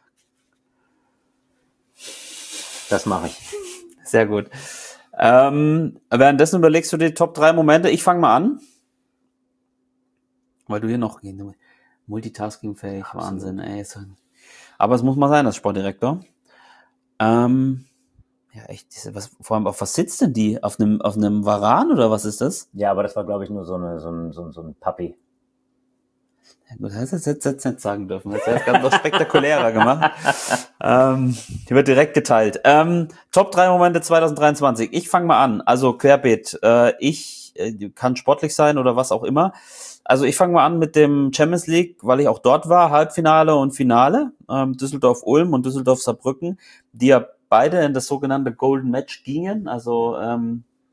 Das mache ich. Sehr gut. Ähm, währenddessen überlegst du die Top drei Momente. Ich fange mal an. Weil du hier noch multitaskingfähig, Wahnsinn, ey. Aber es muss mal sein, als Sportdirektor. Ähm, ja, echt, diese, was, vor allem, auf was sitzt denn die? Auf einem, auf einem Varan oder was ist das? Ja, aber das war, glaube ich, nur so eine, so ein, so ein, so ein Puppy. Das hättest du jetzt, jetzt nicht sagen dürfen. Das hätte es noch spektakulärer gemacht. ähm, die wird direkt geteilt. Ähm, Top drei Momente zwanzig dreiundzwanzig. Ich fange mal an. Also querbeet. Äh, ich äh, kann sportlich sein oder was auch immer. Also ich fange mal an mit dem Champions League, weil ich auch dort war. Halbfinale und Finale. Ähm, Düsseldorf-Ulm und Düsseldorf-Saarbrücken, die ja beide in das sogenannte Golden Match gingen. Also ähm,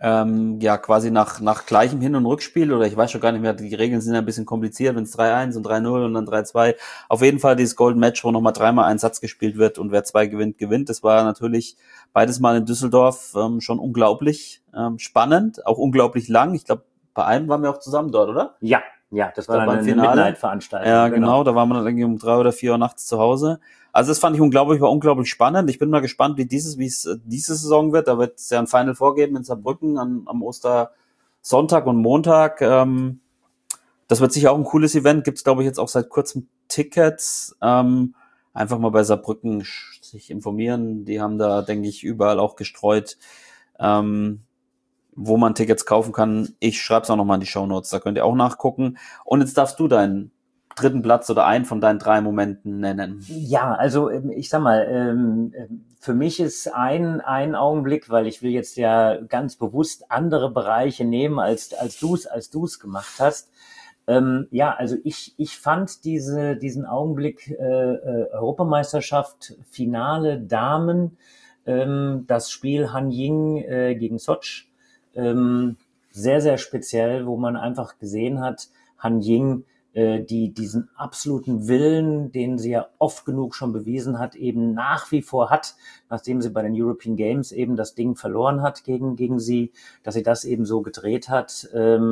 ähm, ja quasi nach nach gleichem Hin- und Rückspiel, oder ich weiß schon gar nicht mehr, die Regeln sind ja ein bisschen kompliziert, wenn es drei eins und drei null und dann drei zwei. Auf jeden Fall dieses Golden Match, wo nochmal dreimal ein Satz gespielt wird und wer zwei gewinnt, gewinnt. Das war natürlich beides Mal in Düsseldorf ähm, schon unglaublich ähm, spannend, auch unglaublich lang. Ich glaube, bei einem waren wir auch zusammen dort, oder? Ja, ja, das war Da dann beim eine Finale. Midnight-Veranstaltung. Ja, genau. genau, da waren wir dann irgendwie um drei oder vier Uhr nachts zu Hause. Also das fand ich unglaublich, war unglaublich spannend. Ich bin mal gespannt, wie dieses, wie es diese Saison wird. Da wird es ja ein Final vorgeben in Saarbrücken an, am Ostersonntag und Montag. Ähm, das wird sicher auch ein cooles Event. Gibt es, glaube ich, jetzt auch seit kurzem Tickets. Ähm, einfach mal bei Saarbrücken sich informieren. Die haben da, denke ich, überall auch gestreut, ähm, wo man Tickets kaufen kann. Ich schreibe es auch nochmal in die Shownotes, da könnt ihr auch nachgucken. Und jetzt darfst du deinen dritten Platz oder einen von deinen drei Momenten nennen. Ja, also ich sag mal, für mich ist ein ein Augenblick, weil ich will jetzt ja ganz bewusst andere Bereiche nehmen, als als du es als du es gemacht hast. Ähm, ja, also ich ich fand diese diesen Augenblick äh, Europameisterschaft Finale Damen, ähm, das Spiel Han Ying äh, gegen Soch, ähm, sehr sehr speziell, wo man einfach gesehen hat, Han Ying, die diesen absoluten Willen, den sie ja oft genug schon bewiesen hat, eben nach wie vor hat, nachdem sie bei den European Games eben das Ding verloren hat gegen gegen sie, dass sie das eben so gedreht hat.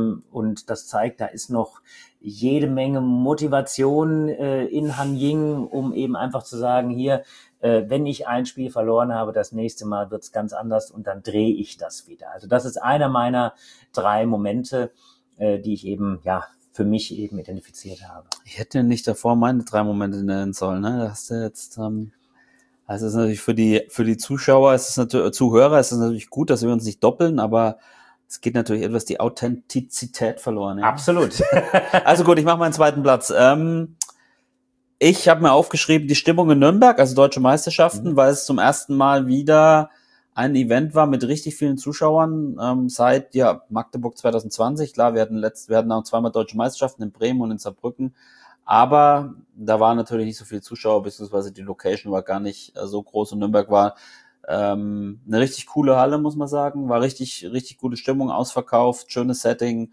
Und das zeigt, da ist noch jede Menge Motivation in Han Ying, um eben einfach zu sagen, hier, wenn ich ein Spiel verloren habe, das nächste Mal wird's ganz anders und dann drehe ich das wieder. Also das ist einer meiner drei Momente, die ich eben, ja, für mich eben identifiziert habe. Ich hätte nicht davor meine drei Momente nennen sollen, ne? Da hast du jetzt, ähm, also es ist natürlich für die, für die Zuschauer, es ist natürlich, Zuhörer, es ist natürlich gut, dass wir uns nicht doppeln, aber es geht natürlich etwas die Authentizität verloren. Ja? Absolut. Also gut, ich mache meinen zweiten Platz. Ähm, ich habe mir aufgeschrieben, die Stimmung in Nürnberg, also Deutsche Meisterschaften, mhm. weil es zum ersten Mal wieder ein Event war mit richtig vielen Zuschauern, ähm, seit, ja, Magdeburg zwanzig zwanzig. Klar, wir hatten letzt, wir hatten auch zweimal Deutsche Meisterschaften in Bremen und in Saarbrücken. Aber da waren natürlich nicht so viele Zuschauer, beziehungsweise die Location war gar nicht äh, so groß und Nürnberg war ähm, eine richtig coole Halle, muss man sagen. War richtig, richtig gute Stimmung, ausverkauft, schönes Setting,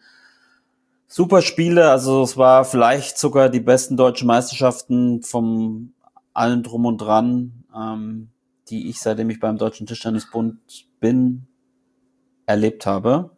super Spiele. Also es war vielleicht sogar die besten deutschen Meisterschaften vom allen drum und dran, ähm, die ich, seitdem ich beim Deutschen Tischtennisbund bin, erlebt habe.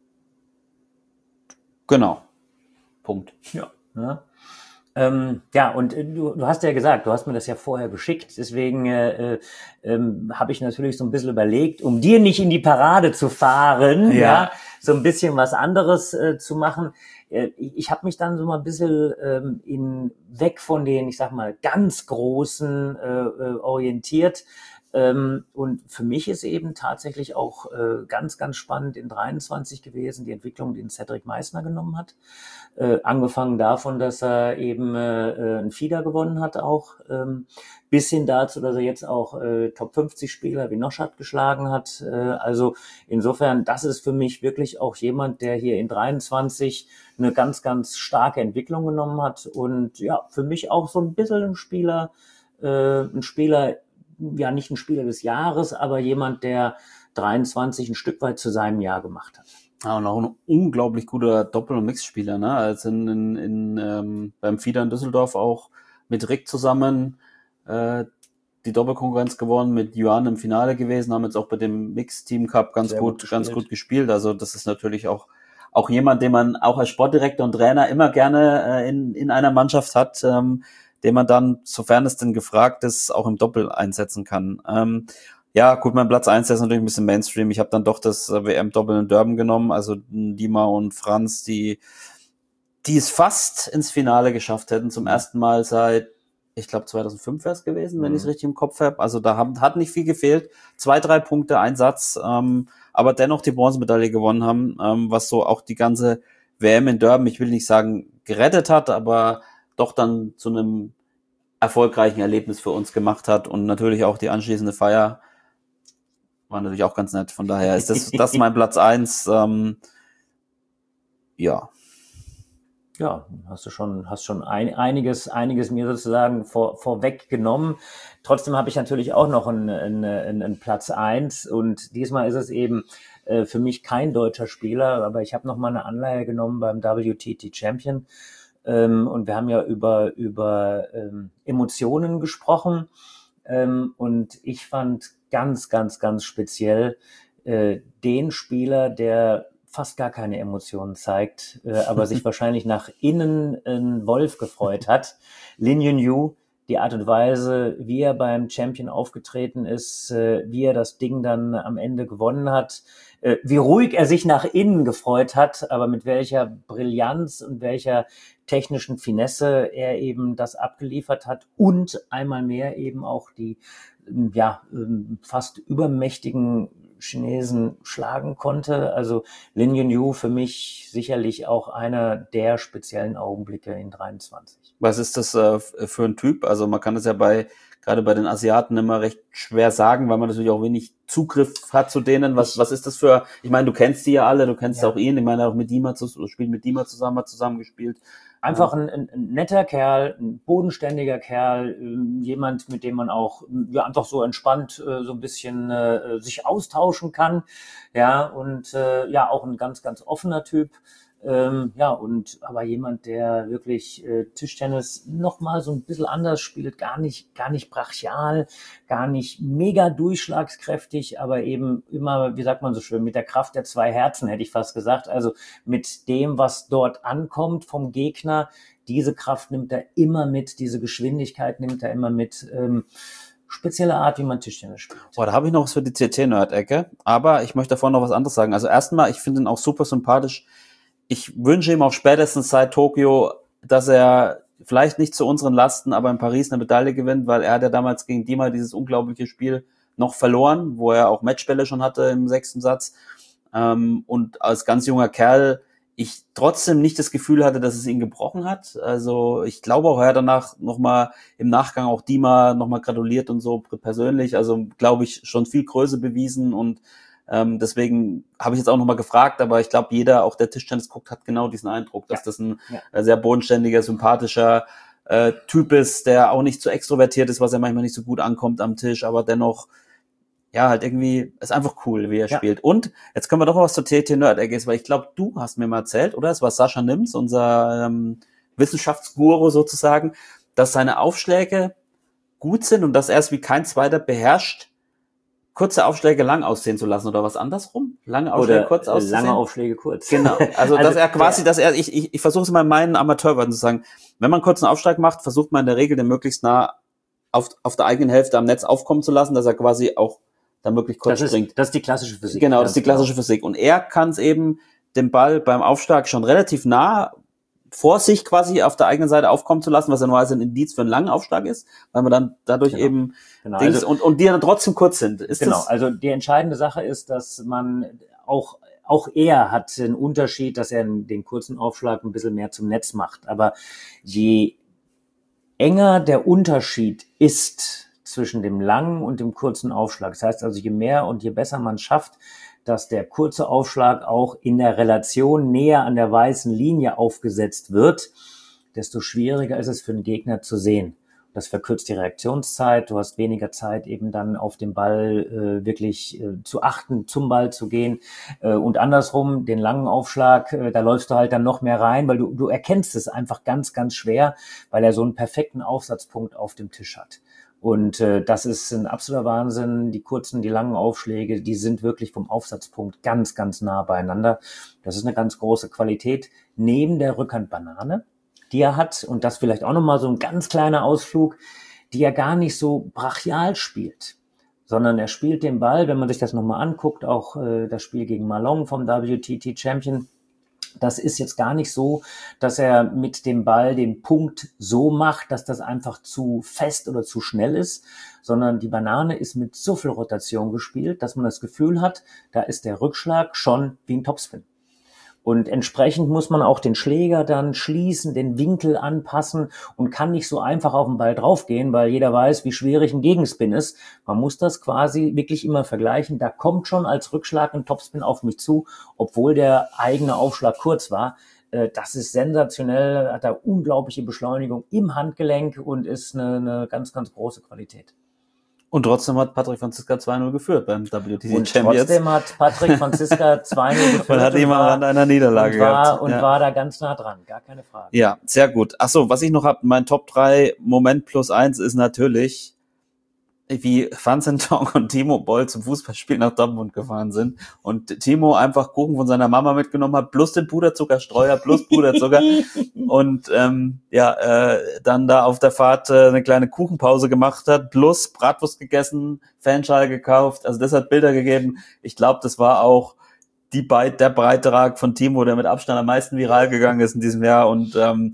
Genau. Punkt. Ja. Ja. Ähm, ja, und äh, du, du hast ja gesagt, du hast mir das ja vorher geschickt, deswegen äh, äh, habe ich natürlich so ein bisschen überlegt, um dir nicht in die Parade zu fahren, ja, ja so ein bisschen was anderes äh, zu machen. Äh, ich ich habe mich dann so mal ein bisschen ähm, in weg von den, ich sag mal, ganz großen äh, äh, orientiert. Ähm, und für mich ist eben tatsächlich auch äh, ganz, ganz spannend in dreiundzwanzig gewesen, die Entwicklung, die Cedric Meissner genommen hat. Äh, angefangen davon, dass er eben äh, einen F I D A gewonnen hat auch, ähm, bis hin dazu, dass er jetzt auch äh, Top fünfzig Spieler wie Noschat geschlagen hat. Äh, also insofern, das ist für mich wirklich auch jemand, der hier in dreiundzwanzig eine ganz, ganz starke Entwicklung genommen hat und ja, für mich auch so ein bisschen ein Spieler, äh, ein Spieler, ja nicht ein Spieler des Jahres, aber jemand, der dreiundzwanzig ein Stück weit zu seinem Jahr gemacht hat. Ja, und auch ein unglaublich guter Doppel- und Mixspieler, ne? Also in, in, in ähm, beim F I D A in Düsseldorf auch mit Rick zusammen äh, die Doppelkonkurrenz gewonnen, mit Yuan im Finale gewesen, haben jetzt auch bei dem Mix-Team Cup ganz Sehr gut, gut ganz gut gespielt. Also das ist natürlich auch auch jemand, den man auch als Sportdirektor und Trainer immer gerne äh, in in einer Mannschaft hat, ähm, den man dann, sofern es denn gefragt ist, auch im Doppel einsetzen kann. Ähm, ja, gut, mein Platz eins, der ist natürlich ein bisschen Mainstream. Ich habe dann doch das W M-Doppel in Durban genommen, also Dima und Franz, die die es fast ins Finale geschafft hätten, zum ersten Mal seit, ich glaube, zweitausendfünf wäre es gewesen, wenn mhm. ich es richtig im Kopf habe. Also da haben, hat nicht viel gefehlt. Zwei, drei Punkte, ein Satz, ähm, aber dennoch die Bronzemedaille gewonnen haben, ähm, was so auch die ganze W M in Durban, ich will nicht sagen gerettet hat, aber doch dann zu einem erfolgreichen Erlebnis für uns gemacht hat und natürlich auch die anschließende Feier war natürlich auch ganz nett. Von daher ist das, das mein Platz eins. Ähm, ja. Ja, hast du schon, hast schon ein, einiges, einiges mir sozusagen vor, vorweggenommen. Trotzdem habe ich natürlich auch noch einen, einen, einen Platz eins und diesmal ist es eben Äh, für mich kein deutscher Spieler, aber ich habe noch mal eine Anleihe genommen beim W T T Champion. Ähm, und wir haben ja über, über ähm, Emotionen gesprochen. Ähm, und ich fand ganz, ganz, ganz speziell äh, den Spieler, der fast gar keine Emotionen zeigt, äh, aber sich wahrscheinlich nach innen ein Wolf gefreut hat. Lin Yunyu, die Art und Weise, wie er beim Champion aufgetreten ist, äh, wie er das Ding dann am Ende gewonnen hat, äh, wie ruhig er sich nach innen gefreut hat, aber mit welcher Brillanz und welcher technischen Finesse er eben das abgeliefert hat und einmal mehr eben auch die ja fast übermächtigen Chinesen schlagen konnte. Also Lin Yunyu für mich sicherlich auch einer der speziellen Augenblicke in dreiundzwanzig. Was ist das äh, für ein Typ? Also man kann das ja bei gerade bei den Asiaten immer recht schwer sagen, weil man natürlich auch wenig Zugriff hat zu denen. Was ich, was ist das für? Ich meine, du kennst die ja alle, du kennst ja auch ihn. Ich meine auch mit Dima zu spielt mit Dima zusammen, hat zusammen gespielt. Einfach ein, ein, ein netter Kerl, ein bodenständiger Kerl, äh, jemand, mit dem man auch ja einfach so entspannt äh, so ein bisschen äh, sich austauschen kann, ja und äh, ja auch ein ganz ganz offener Typ, ähm, ja und aber jemand, der wirklich äh, Tischtennis noch mal so ein bisschen anders spielt, gar nicht gar nicht brachial, gar nicht mega durchschlagskräftig, aber eben immer, wie sagt man so schön, mit der Kraft der zwei Herzen, hätte ich fast gesagt, also mit dem, was dort ankommt vom Gegner, diese Kraft nimmt er immer mit, diese Geschwindigkeit nimmt er immer mit, ähm, spezielle Art, wie man Tischtennis spielt. Boah, da habe ich noch was für die C T-Nerd-Ecke, aber ich möchte davor noch was anderes sagen. Also erstmal, ich finde ihn auch super sympathisch. Ich wünsche ihm auch spätestens seit Tokio, dass er vielleicht nicht zu unseren Lasten, aber in Paris eine Medaille gewinnt, weil er hat ja damals gegen Dima dieses unglaubliche Spiel noch verloren, wo er auch Matchbälle schon hatte im sechsten Satz. Ähm, und als ganz junger Kerl ich trotzdem nicht das Gefühl hatte, dass es ihn gebrochen hat. Also ich glaube auch, er hat danach nochmal im Nachgang auch Dima nochmal gratuliert und so persönlich. Also glaube ich, schon viel Größe bewiesen und Ähm, deswegen habe ich jetzt auch nochmal gefragt, aber ich glaube, jeder, auch der Tischtennis guckt, hat genau diesen Eindruck, dass ja. das ein ja. sehr bodenständiger, sympathischer äh, Typ ist, der auch nicht zu extrovertiert ist, was ja manchmal nicht so gut ankommt am Tisch, aber dennoch, ja, halt irgendwie, ist einfach cool, wie er ja. spielt. Und jetzt können wir doch mal was zur T T Nerd-Ecke, weil ich glaube, du hast mir mal erzählt, oder? Es war Sascha Nims, unser ähm, Wissenschaftsguru sozusagen, dass seine Aufschläge gut sind und dass er es wie kein zweiter beherrscht, kurze Aufschläge lang aussehen zu lassen oder was andersrum? Lange Aufschläge oder kurz auszusehen? Lange Aufschläge kurz. Genau. Also, also dass er quasi, dass er, ich, ich, ich versuche es mal in meinen Amateurworten zu sagen, wenn man kurz einen Aufschlag macht, versucht man in der Regel den möglichst nah auf, auf der eigenen Hälfte am Netz aufkommen zu lassen, dass er quasi auch da möglichst kurz das springt. Ist, das ist die klassische Physik. Genau, das ist die klassische Physik. Und er kann es eben den Ball beim Aufschlag schon relativ nah vor sich quasi auf der eigenen Seite aufkommen zu lassen, was ja normalerweise ein Indiz für einen langen Aufschlag ist, weil man dann dadurch genau. eben genau. Dings also, und, und die dann trotzdem kurz sind. Ist genau, das? Also die entscheidende Sache ist, dass man auch auch er hat den Unterschied, dass er den kurzen Aufschlag ein bisschen mehr zum Netz macht. Aber je enger der Unterschied ist zwischen dem langen und dem kurzen Aufschlag, das heißt also, je mehr und je besser man schafft, dass der kurze Aufschlag auch in der Relation näher an der weißen Linie aufgesetzt wird, desto schwieriger ist es für den Gegner zu sehen. Das verkürzt die Reaktionszeit, du hast weniger Zeit eben dann auf den Ball äh, wirklich äh, zu achten, zum Ball zu gehen äh, und andersrum, den langen Aufschlag, äh, da läufst du halt dann noch mehr rein, weil du, du erkennst es einfach ganz, ganz schwer, weil er so einen perfekten Aufsatzpunkt auf dem Tisch hat. Und äh, das ist ein absoluter Wahnsinn. Die kurzen, die langen Aufschläge, die sind wirklich vom Aufsatzpunkt ganz, ganz nah beieinander. Das ist eine ganz große Qualität. Neben der Rückhandbanane, die er hat, und das vielleicht auch nochmal so ein ganz kleiner Ausflug, die er gar nicht so brachial spielt, sondern er spielt den Ball, wenn man sich das nochmal anguckt, auch äh, das Spiel gegen Malong vom W T T Champion, das ist jetzt gar nicht so, dass er mit dem Ball den Punkt so macht, dass das einfach zu fest oder zu schnell ist, sondern die Banane ist mit so viel Rotation gespielt, dass man das Gefühl hat, da ist der Rückschlag schon wie ein Topspin. Und entsprechend muss man auch den Schläger dann schließen, den Winkel anpassen und kann nicht so einfach auf den Ball draufgehen, weil jeder weiß, wie schwierig ein Gegenspin ist. Man muss das quasi wirklich immer vergleichen. Da kommt schon als Rückschlag ein Topspin auf mich zu, obwohl der eigene Aufschlag kurz war. Das ist sensationell, hat da unglaubliche Beschleunigung im Handgelenk und ist eine, eine ganz, ganz große Qualität. Und trotzdem hat Patrick Franziska zwei null geführt beim W T C Und Champions. trotzdem hat Patrick Franziska zwei null geführt. Und hat ihn am Rand einer Niederlage und war, gehabt. Und ja. war da ganz nah dran, gar keine Frage. Ja, sehr gut. Ach so, was ich noch habe, mein Top drei Moment plus eins ist natürlich, wie Van Santong und Timo Boll zum Fußballspiel nach Dortmund gefahren sind und Timo einfach Kuchen von seiner Mama mitgenommen hat, plus den Puderzuckerstreuer, plus Puderzucker und ähm, ja, äh, dann da auf der Fahrt äh, eine kleine Kuchenpause gemacht hat, plus Bratwurst gegessen, Fanschale gekauft, also das hat Bilder gegeben. Ich glaube, das war auch die Be- der Beitrag von Timo, der mit Abstand am meisten viral gegangen ist in diesem Jahr und ähm,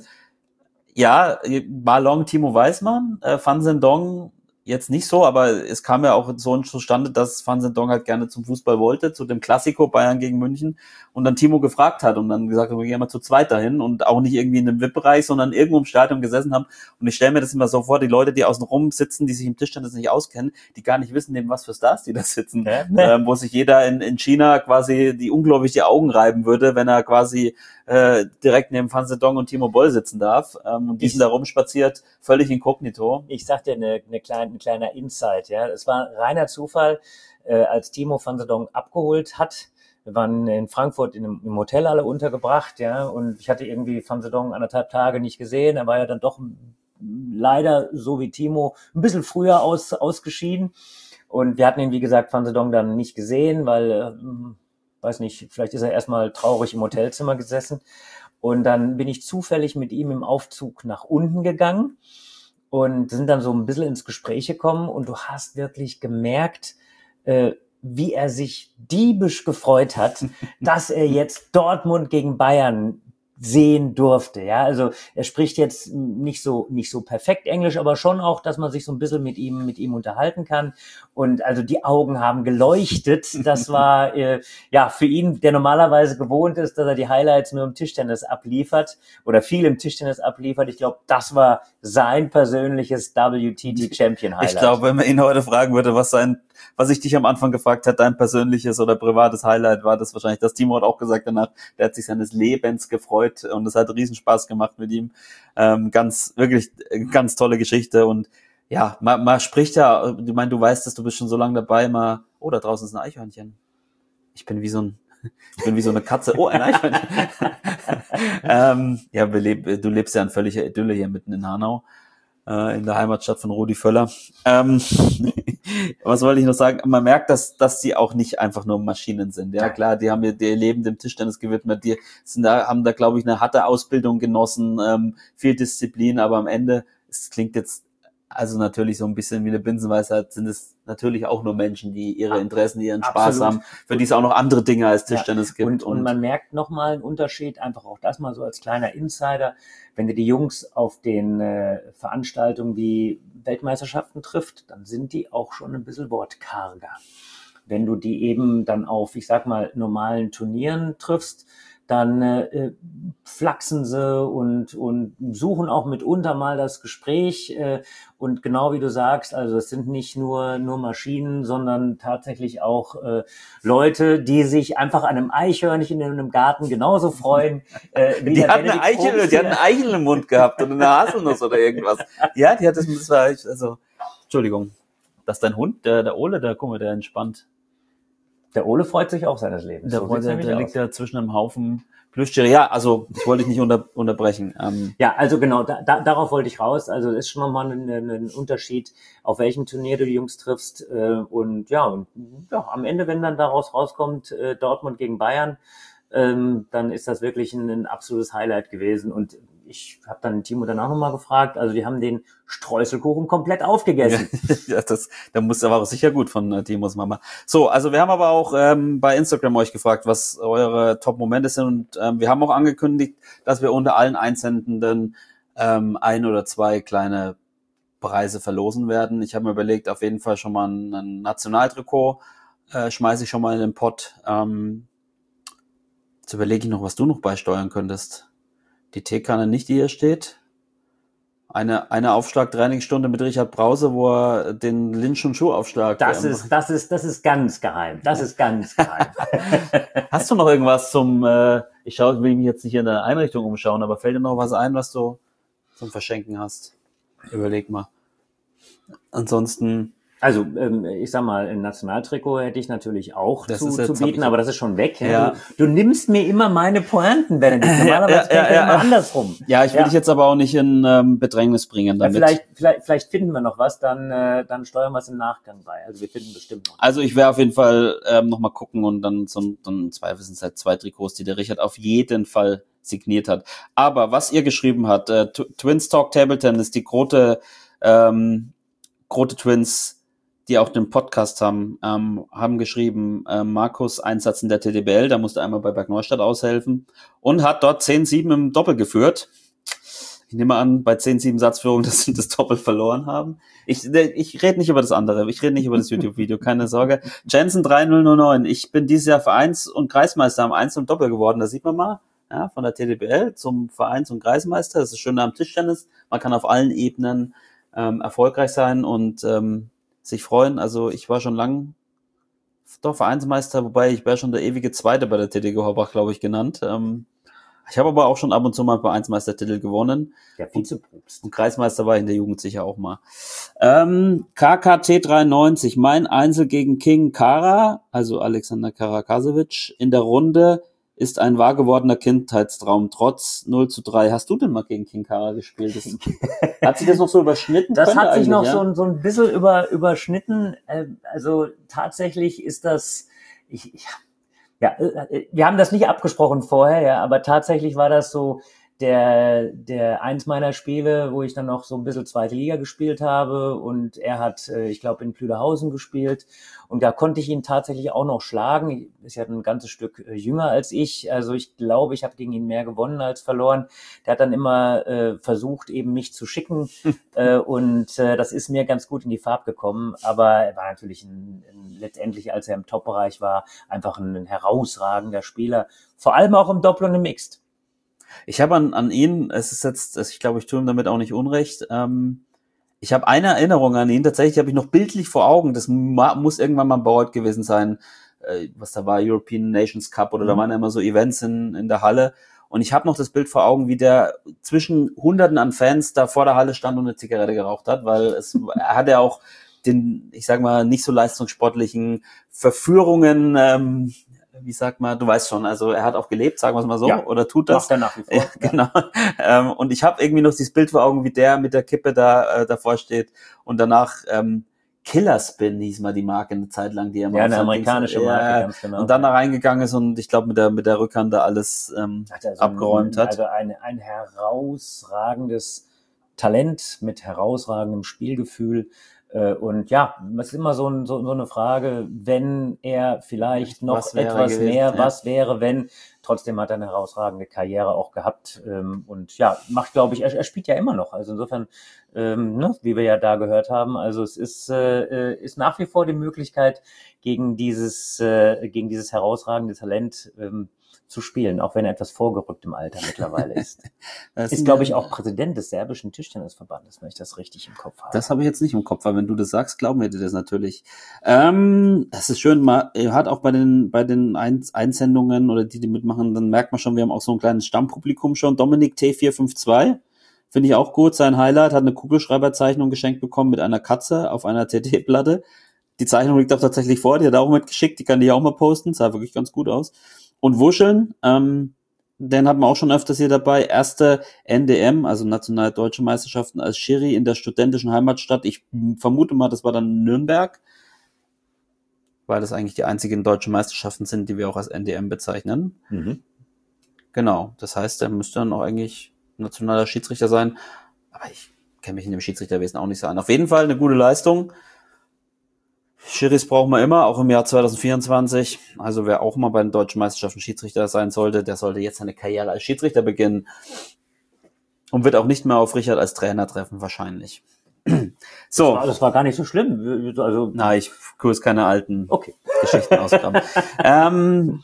ja, Ballon Timo Weißmann, äh, Van Santong jetzt nicht so, aber es kam ja auch so zustande, dass Van Santong halt gerne zum Fußball wollte, zu dem Klassiko Bayern gegen München und dann Timo gefragt hat und dann gesagt hat, wir gehen mal zu zweit dahin und auch nicht irgendwie in einem V I P-Bereich, sondern irgendwo im Stadion gesessen haben und ich stelle mir das immer so vor, die Leute, die außen rum sitzen, die sich im Tischtennis nicht auskennen, die gar nicht wissen, neben was für Stars die da sitzen, Ja. ähm, wo sich jeder in, in China quasi die unglaublich die Augen reiben würde, wenn er quasi äh, direkt neben Van Santong und Timo Boll sitzen darf ähm, und die sind da rumspaziert, völlig inkognito. Ich sag dir eine, eine kleine, ein kleiner Insight, ja. Es war reiner Zufall, äh, als Timo Van Santong abgeholt hat. Wir waren in Frankfurt in einem, im Hotel alle untergebracht, ja, und ich hatte irgendwie Van Santong anderthalb Tage nicht gesehen. Er war ja dann doch leider, so wie Timo, ein bisschen früher aus, ausgeschieden. Und wir hatten ihn, wie gesagt, Van Santong dann nicht gesehen, weil, äh, weiß nicht, vielleicht ist er erstmal traurig im Hotelzimmer gesessen. Und dann bin ich zufällig mit ihm im Aufzug nach unten gegangen und sind dann so ein bisschen ins Gespräch gekommen und du hast wirklich gemerkt, äh, wie er sich diebisch gefreut hat, dass er jetzt Dortmund gegen Bayern sehen durfte, ja, also er spricht jetzt nicht so nicht so perfekt Englisch, aber schon auch, dass man sich so ein bisschen mit ihm mit ihm unterhalten kann und also die Augen haben geleuchtet, das war äh, ja für ihn, der normalerweise gewohnt ist, dass er die Highlights nur im Tischtennis abliefert oder viel im Tischtennis abliefert, ich glaube, das war sein persönliches W T T Champion Highlight. Ich glaube, wenn man ihn heute fragen würde, was sein, was ich dich am Anfang gefragt hat, dein persönliches oder privates Highlight war, das wahrscheinlich, das Timo hat auch gesagt danach, der hat sich seines Lebens gefreut und es hat riesen Spaß gemacht mit ihm. Ähm, ganz, wirklich, ganz tolle Geschichte und ja, man, man spricht ja, ich meine, du weißt es, du bist schon so lange dabei, mal, oh, da draußen ist ein Eichhörnchen. Ich bin wie so ein, ich bin wie so eine Katze. Oh, ein Eichhörnchen. ähm, ja, wir leb, du lebst ja in völliger Idylle hier mitten in Hanau, äh, in der Heimatstadt von Rudi Völler. Ähm, was wollte ich noch sagen? Man merkt, dass, dass die auch nicht einfach nur Maschinen sind. Ja, klar, die haben ihr, ihr Leben dem Tischtennis gewidmet. Die sind da, haben da, glaube ich, eine harte Ausbildung genossen, ähm, viel Disziplin, aber am Ende, es klingt jetzt also natürlich so ein bisschen wie eine Binsenweisheit, sind es natürlich auch nur Menschen, die ihre Interessen, ihren Spaß Absolut. haben, für die es auch noch andere Dinge als Tischtennis ja. gibt. Und, und, und man merkt nochmal einen Unterschied, einfach auch das mal so als kleiner Insider, wenn du die Jungs auf den äh, Veranstaltungen wie Weltmeisterschaften trifft, dann sind die auch schon ein bisschen wortkarger. Wenn du die eben dann auf, ich sag mal, normalen Turnieren triffst, dann äh, flachsen sie und und suchen auch mitunter mal das Gespräch äh, und genau wie du sagst, also es sind nicht nur nur Maschinen, sondern tatsächlich auch äh, Leute, die sich einfach an einem Eichhörnchen in einem Garten genauso freuen. Äh, wie die der hat eine Benedikt Eichel, Probst die hat einen Eichel im Mund gehabt oder eine Haselnuss oder irgendwas. Ja, die hat das, das war, also, Entschuldigung, dass dein Hund, der, der Ole, der, guck mal, der entspannt. Der Ole freut sich auch seines Lebens. Der, So der, sieht's der, nämlich der aus. liegt ja zwischen einem Haufen Plüschtiere. Ja, also ich wollte dich nicht unter, unterbrechen. Ähm, Ja, also genau, da, da, darauf wollte ich raus. Also es ist schon nochmal ein, ein Unterschied, auf welchem Turnier du die Jungs triffst. Äh, und ja, und ja, am Ende, wenn dann daraus rauskommt, äh, Dortmund gegen Bayern, ähm, dann ist das wirklich ein, ein absolutes Highlight gewesen. Und ich habe dann Timo danach nochmal gefragt, also die haben den Streuselkuchen komplett aufgegessen. ja, das, da muss aber auch sicher gut von äh, Timos Mama. So, also wir haben aber auch ähm, bei Instagram euch gefragt, was eure Top-Momente sind und ähm, wir haben auch angekündigt, dass wir unter allen Einsendenden ähm, ein oder zwei kleine Preise verlosen werden. Ich habe mir überlegt, auf jeden Fall schon mal ein, ein Nationaltrikot äh, schmeiße ich schon mal in den Pott. Ähm, jetzt überlege ich noch, was du noch beisteuern könntest. Die Teekanne nicht, die hier steht. Eine, eine Aufschlag-Trainingsstunde mit Richard Brause, wo er den Lynch- und Schuhaufschlag... Das ähm, ist, das ist, das ist ganz geheim. Das ist ganz geheim. Hast du noch irgendwas zum... Äh, ich schaue, will mich jetzt nicht in deine Einrichtung umschauen, aber fällt dir noch was ein, was du zum Verschenken hast? Überleg mal. Ansonsten... Also ähm, ich sag mal, ein Nationaltrikot hätte ich natürlich auch Das zu, ist jetzt- zu hab bieten, ich- aber das ist schon weg. Ja. Du, du nimmst mir immer meine Pointen, Benedikt. Normalerweise Ja, ja, ja, ja, ja, immer ja. andersrum. Ja, ich will Ja. dich jetzt aber auch nicht in ähm, Bedrängnis bringen Ja, damit. vielleicht, vielleicht, vielleicht finden wir noch was, dann, äh, dann steuern wir es im Nachgang bei. Also wir finden bestimmt noch. Also ich werde auf jeden Fall ähm, nochmal gucken und dann so ein, dann zwei, sind es halt zwei Trikots, die der Richard auf jeden Fall signiert hat. Aber was ihr geschrieben habt, äh, Tw- Twins Talk Table Tennis, die Grote, ähm, Grote Twins, die auch den Podcast haben, ähm, haben geschrieben, äh, Markus Einsatz in der T D B L, da musste einmal bei Bergneustadt aushelfen und hat dort zehn sieben im Doppel geführt. Ich nehme an, bei zehn sieben Satzführung, dass sie das Doppel verloren haben. Ich, ich rede nicht über das andere. Ich rede nicht über das YouTube-Video. Keine Sorge. Jensen drei null null neun. Ich bin dieses Jahr Vereins- und Kreismeister am Einzel und Doppel geworden. Da sieht man mal, ja, von der T D B L zum Vereins- und Kreismeister. Das ist schön am Tischtennis. Man kann auf allen Ebenen ähm, erfolgreich sein und ähm, sich freuen. Also ich war schon lang doch Vereinsmeister, wobei ich wäre schon der ewige Zweite bei der T D G Horbach, glaube ich, genannt. Ähm, Ich habe aber auch schon ab und zu mal Vereinsmeistertitel gewonnen. Der Vizepropst. Und Kreismeister war ich in der Jugend sicher auch mal. Ähm, K K T dreiundneunzig, mein Einzel gegen King Kara, also Alexander Karakasewitsch, in der Runde ist ein wahr gewordener Kindheitstraum, trotz null zu drei. Hast du denn mal gegen King Kara gespielt? Das, hat sich das noch so überschnitten? Das Könnte hat sich eigentlich, noch ja? so, ein- so ein bisschen über, überschnitten. Äh, Also tatsächlich ist das, ich, ich ja, äh, wir haben das nicht abgesprochen vorher, ja, aber tatsächlich war das so der, der eins meiner Spiele, wo ich dann noch so ein bisschen zweite Liga gespielt habe und er hat, äh, ich glaube, in Plüderhausen gespielt und da konnte ich ihn tatsächlich auch noch schlagen. Ist ja ein ganzes Stück äh, jünger als ich, also ich glaube, ich habe gegen ihn mehr gewonnen als verloren. Der hat dann immer äh, versucht, eben mich zu schicken äh, und äh, das ist mir ganz gut in die Farbe gekommen, aber er war natürlich ein, ein, letztendlich, als er im Top-Bereich war, einfach ein, ein herausragender Spieler, vor allem auch im Doppel und im Mixed. Ich habe an, an ihn, es ist jetzt, ich glaube, ich tue ihm damit auch nicht unrecht, ähm, ich habe eine Erinnerung an ihn, tatsächlich habe ich noch bildlich vor Augen, das ma, muss irgendwann mal ein Board gewesen sein, äh, was da war, European Nations Cup oder mhm. da waren ja immer so Events in, in der Halle und ich habe noch das Bild vor Augen, wie der zwischen Hunderten an Fans da vor der Halle stand und eine Zigarette geraucht hat, weil es, er hat ja auch den, ich sag mal, nicht so leistungssportlichen Verführungen, ähm, wie sagt man, du weißt schon, also er hat auch gelebt, sagen wir es mal so, ja, oder tut das. Macht er nach wie vor. Ja, genau. Ähm, und ich habe irgendwie noch dieses Bild vor Augen, wie der mit der Kippe da äh, davor steht und danach ähm, Killerspin hieß mal die Marke eine Zeit lang, die er mal ja, auf eine seinem amerikanische Dings- Marke, ja, ganz genau. und dann da reingegangen ist und ich glaube mit der mit der Rückhand da alles ähm, hat er so abgeräumt ein, hat. Also ein, ein herausragendes Talent mit herausragendem Spielgefühl. Und ja, das ist immer so, ein, so, so eine Frage, wenn er vielleicht noch Was wäre etwas gewesen, mehr, ja. was wäre, wenn, trotzdem hat er eine herausragende Karriere auch gehabt und ja, macht, glaube ich, er, er spielt ja immer noch, also insofern, ähm, ne, wie wir ja da gehört haben, also es ist, äh, ist nach wie vor die Möglichkeit, gegen dieses, äh, gegen dieses herausragende Talent ähm, zu spielen, auch wenn er etwas vorgerückt im Alter mittlerweile ist. Das Ist, glaube ich, auch Präsident des serbischen Tischtennisverbandes, wenn ich das richtig im Kopf habe. Das habe ich jetzt nicht im Kopf, aber wenn du das sagst, glauben wir dir das natürlich. Ähm, das ist schön, man hat auch bei den bei den Einsendungen oder die, die mitmachen, dann merkt man schon, wir haben auch so ein kleines Stammpublikum schon. Dominik T vier fünf zwei, finde ich auch gut. Sein Highlight, hat eine Kugelschreiberzeichnung geschenkt bekommen mit einer Katze auf einer T T-Platte. Die Zeichnung liegt auch tatsächlich vor, die hat er auch mitgeschickt, die kann die auch mal posten, sah wirklich ganz gut aus. Und Wuscheln, ähm, den hatten wir auch schon öfters hier dabei. Erste N D M, also Nationale Deutsche Meisterschaften als Schiri in der studentischen Heimatstadt. Ich vermute mal, das war dann Nürnberg, weil das eigentlich die einzigen deutschen Meisterschaften sind, die wir auch als N D M bezeichnen. Mhm. Genau, das heißt, er müsste dann auch eigentlich nationaler Schiedsrichter sein. Aber ich kenne mich in dem Schiedsrichterwesen auch nicht so an. Auf jeden Fall eine gute Leistung. Schiris brauchen wir immer, auch im Jahr zwanzig vierundzwanzig. Also wer auch mal bei den deutschen Meisterschaften Schiedsrichter sein sollte, der sollte jetzt seine Karriere als Schiedsrichter beginnen und wird auch nicht mehr auf Richard als Trainer treffen, wahrscheinlich. So. Das war, das war gar nicht so schlimm. Also, Na, ich kurs keine alten okay. Geschichten ausgraben. ähm,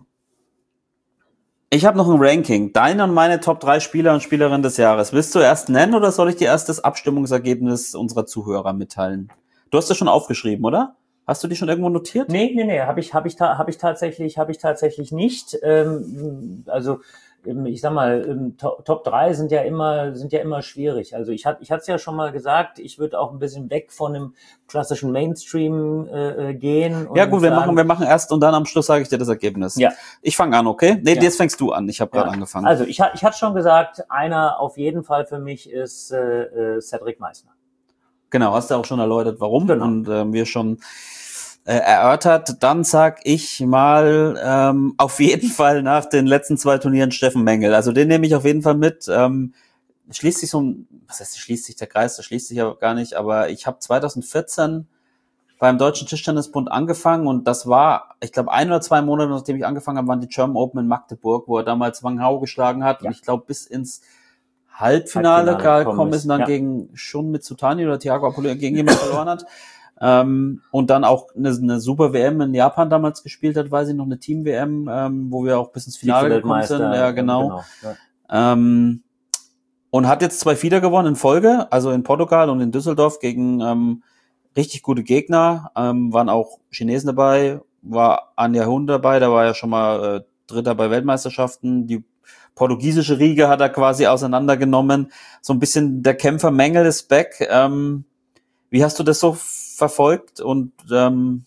ich habe noch ein Ranking. Deine und meine Top drei Spieler und Spielerinnen des Jahres. Willst du erst nennen oder soll ich dir erst das Abstimmungsergebnis unserer Zuhörer mitteilen? Du hast das schon aufgeschrieben, oder? Hast du die schon irgendwo notiert? Nee, nee, nee, habe ich, habe ich, hab ich tatsächlich, habe ich tatsächlich nicht. Ähm, also ich sag mal, Top drei sind ja immer, sind ja immer schwierig. Also ich hatte, ich hatte es ja schon mal gesagt, ich würde auch ein bisschen weg von dem klassischen Mainstream äh, gehen. Und ja gut, wir sagen, machen, wir machen erst und dann am Schluss sage ich dir das Ergebnis. Ja. Ich fange an, okay? Nee, ja. jetzt fängst du an. Ich habe gerade ja. angefangen. Also ich, ich hatte schon gesagt, einer auf jeden Fall für mich ist äh, Cedric Meissner. Genau, hast du auch schon erläutert, warum. Genau. Und äh, wir schon äh, erörtert. Dann sag ich mal ähm, auf jeden Fall nach den letzten zwei Turnieren Steffen Mengel. Also den nehme ich auf jeden Fall mit. Ähm, schließt sich so ein, was heißt, schließt sich der Kreis? Das schließt sich ja gar nicht. Aber ich habe zwanzig vierzehn beim Deutschen Tischtennisbund angefangen und das war, ich glaube, ein oder zwei Monate, nachdem ich angefangen habe, waren die German Open in Magdeburg, wo er damals Wang Hao geschlagen hat. Ja. Und ich glaube, bis ins Halbfinale, Halbfinale gekommen ist und dann ja. gegen Shun Mitsutani oder Thiago Apollinario gegen jemanden verloren hat. Ähm, und dann auch eine, eine super W M in Japan damals gespielt hat, weiß ich noch, eine Team-W M, ähm, wo wir auch bis ins Finale gekommen sind. Ja, genau. genau ja. Ähm, und hat jetzt zwei Fieder gewonnen in Folge, also in Portugal und in Düsseldorf gegen ähm, richtig gute Gegner. Ähm, waren auch Chinesen dabei, war Anja Hun dabei, da war ja schon mal äh, Dritter bei Weltmeisterschaften. Die portugiesische Riege hat er quasi auseinandergenommen. So ein bisschen der Kämpfer Mengel ist back. Ähm, wie hast du das so verfolgt und ähm,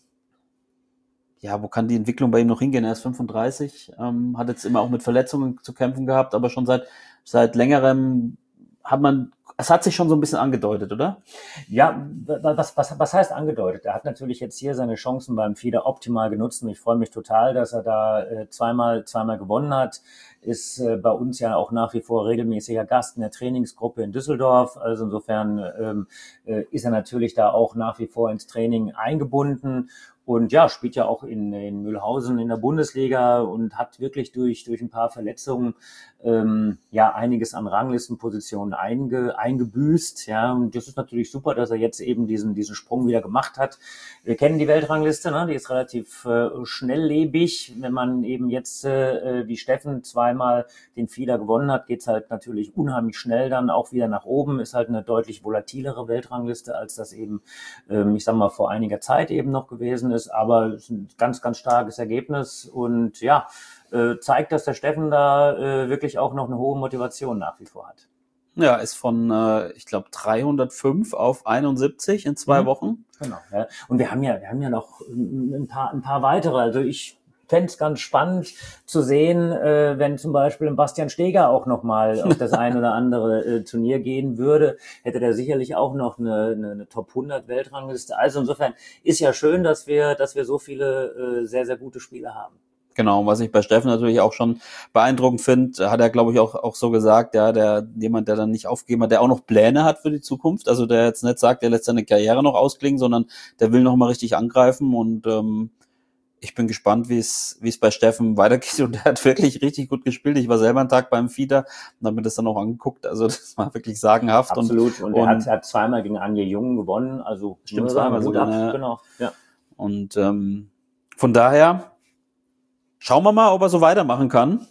ja, wo kann die Entwicklung bei ihm noch hingehen? Er ist fünfunddreißig, ähm, hat jetzt immer auch mit Verletzungen zu kämpfen gehabt, aber schon seit seit längerem hat man, es hat sich schon so ein bisschen angedeutet, oder? Ja, was was was heißt angedeutet? Er hat natürlich jetzt hier seine Chancen beim Fieder optimal genutzt und ich freue mich total, dass er da äh, zweimal zweimal gewonnen hat. Ist äh, bei uns ja auch nach wie vor regelmäßiger Gast in der Trainingsgruppe in Düsseldorf. Also insofern ähm, äh, ist er natürlich da auch nach wie vor ins Training eingebunden. Und ja, spielt ja auch in, in Mühlhausen in der Bundesliga und hat wirklich durch durch ein paar Verletzungen ähm, ja einiges an Ranglistenpositionen einge, eingebüßt. Ja, und das ist natürlich super, dass er jetzt eben diesen diesen Sprung wieder gemacht hat. Wir kennen die Weltrangliste, ne? Die ist relativ äh, schnelllebig. Wenn man eben jetzt äh, wie Steffen zweimal den Fieder gewonnen hat, geht's halt natürlich unheimlich schnell dann auch wieder nach oben. Ist halt eine deutlich volatilere Weltrangliste, als das eben, ähm, ich sag mal, vor einiger Zeit eben noch gewesen ist. Ist, aber es ist ein ganz, ganz starkes Ergebnis und ja, äh, zeigt, dass der Steffen da äh, wirklich auch noch eine hohe Motivation nach wie vor hat. Ja, ist von, äh, ich glaube, dreihundertfünf auf einundsiebzig in zwei mhm. Wochen. Genau. Ja. Und wir haben ja, wir haben ja noch ein paar, ein paar weitere. Also ich fände es ganz spannend zu sehen, äh, wenn zum Beispiel ein Bastian Steger auch nochmal auf das ein oder andere äh, Turnier gehen würde, hätte der sicherlich auch noch eine, eine, eine Top hundert Weltrangliste. Also insofern ist ja schön, dass wir, dass wir so viele äh, sehr, sehr gute Spieler haben. Genau, was ich bei Steffen natürlich auch schon beeindruckend finde, hat er, glaube ich, auch auch so gesagt, ja, der jemand, der dann nicht aufgeben hat, der auch noch Pläne hat für die Zukunft, also der jetzt nicht sagt, der lässt seine Karriere noch ausklingen, sondern der will noch mal richtig angreifen und ähm, ich bin gespannt, wie es wie es bei Steffen weitergeht und er hat wirklich richtig gut gespielt. Ich war selber einen Tag beim Fieder und habe mir das dann auch angeguckt. Also das war wirklich sagenhaft. Absolut. Und, und er hat, hat zweimal gegen Anje Jung gewonnen. Also stimmt zweimal so. Ja. Genau. Ja. Und ähm, von daher schauen wir mal, ob er so weitermachen kann.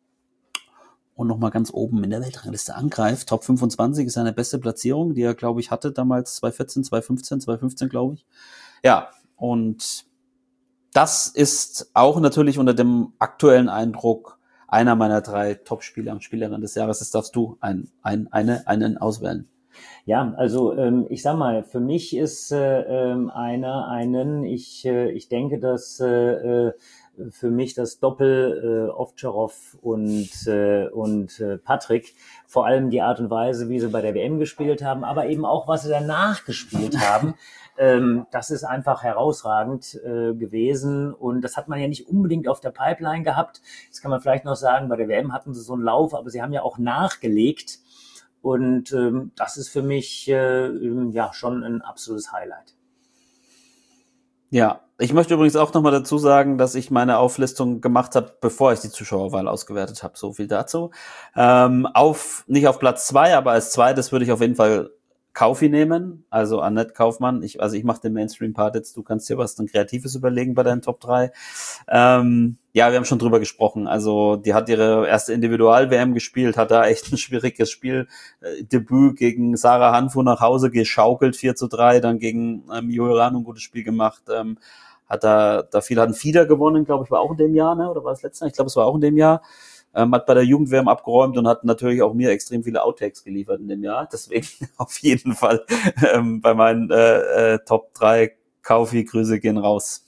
Und nochmal ganz oben in der Weltrangliste angreift. Top fünfundzwanzig ist seine beste Platzierung, die er, glaube ich, hatte damals zwanzig vierzehn, zwanzig fünfzehn, zwanzig fünfzehn, glaube ich. Ja, und das ist auch natürlich unter dem aktuellen Eindruck einer meiner drei Top-Spieler und Spielerinnen des Jahres. Das darfst du ein, ein, eine, einen auswählen. Ja, also ähm, ich sag mal, für mich ist äh, ähm, einer einen, ich äh, ich denke, dass äh, für mich das Doppel äh, Ovtcharov und äh, und äh, Patrick, vor allem die Art und Weise, wie sie bei der W M gespielt haben, aber eben auch, was sie danach gespielt haben, ähm, das ist einfach herausragend äh, gewesen und das hat man ja nicht unbedingt auf der Pipeline gehabt. Jetzt kann man vielleicht noch sagen, bei der W M hatten sie so einen Lauf, aber sie haben ja auch nachgelegt. Und ähm, das ist für mich äh, ja schon ein absolutes Highlight. Ja, ich möchte übrigens auch nochmal dazu sagen, dass ich meine Auflistung gemacht habe, bevor ich die Zuschauerwahl ausgewertet habe. So viel dazu. Ähm, auf nicht auf Platz zwei, aber als zweites würde ich auf jeden Fall Kaufi nehmen, also Annette Kaufmann. Ich, also ich mache den Mainstream-Part jetzt, du kannst dir was dann Kreatives überlegen bei deinen Top drei. Ähm, ja, wir haben schon drüber gesprochen. Also die hat ihre erste Individual-W M gespielt, hat da echt ein schwieriges Spieldebüt gegen Sarah Hanfu nach Hause geschaukelt, vier zu drei, dann gegen ähm, Joran ein gutes Spiel gemacht. Ähm, hat da, da viel, hat ein Fieder gewonnen, glaube ich, war auch in dem Jahr, ne? Oder war es letztes Jahr? Ich glaube, es war auch in dem Jahr. ähm, hat bei der Jugend-W M abgeräumt und hat natürlich auch mir extrem viele Outtakes geliefert in dem Jahr. Deswegen auf jeden Fall ähm, bei meinen äh, äh, Top drei Kaufi, Grüße gehen raus.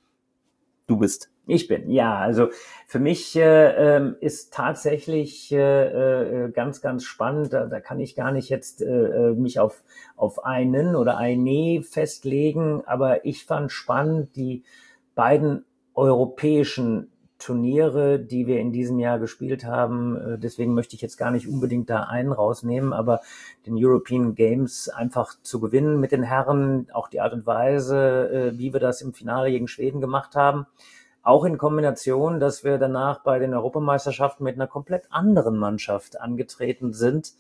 Du bist. Ich bin, ja, also für mich äh, ähm, ist tatsächlich äh, äh, ganz, ganz spannend, da, da kann ich gar nicht jetzt äh, mich auf, auf einen oder eine festlegen, aber ich fand spannend die beiden europäischen Turniere, die wir in diesem Jahr gespielt haben. Äh, deswegen möchte ich jetzt gar nicht unbedingt da einen rausnehmen, aber den European Games einfach zu gewinnen mit den Herren, auch die Art und Weise, äh, wie wir das im Finale gegen Schweden gemacht haben. Auch in Kombination, dass wir danach bei den Europameisterschaften mit einer komplett anderen Mannschaft angetreten sind,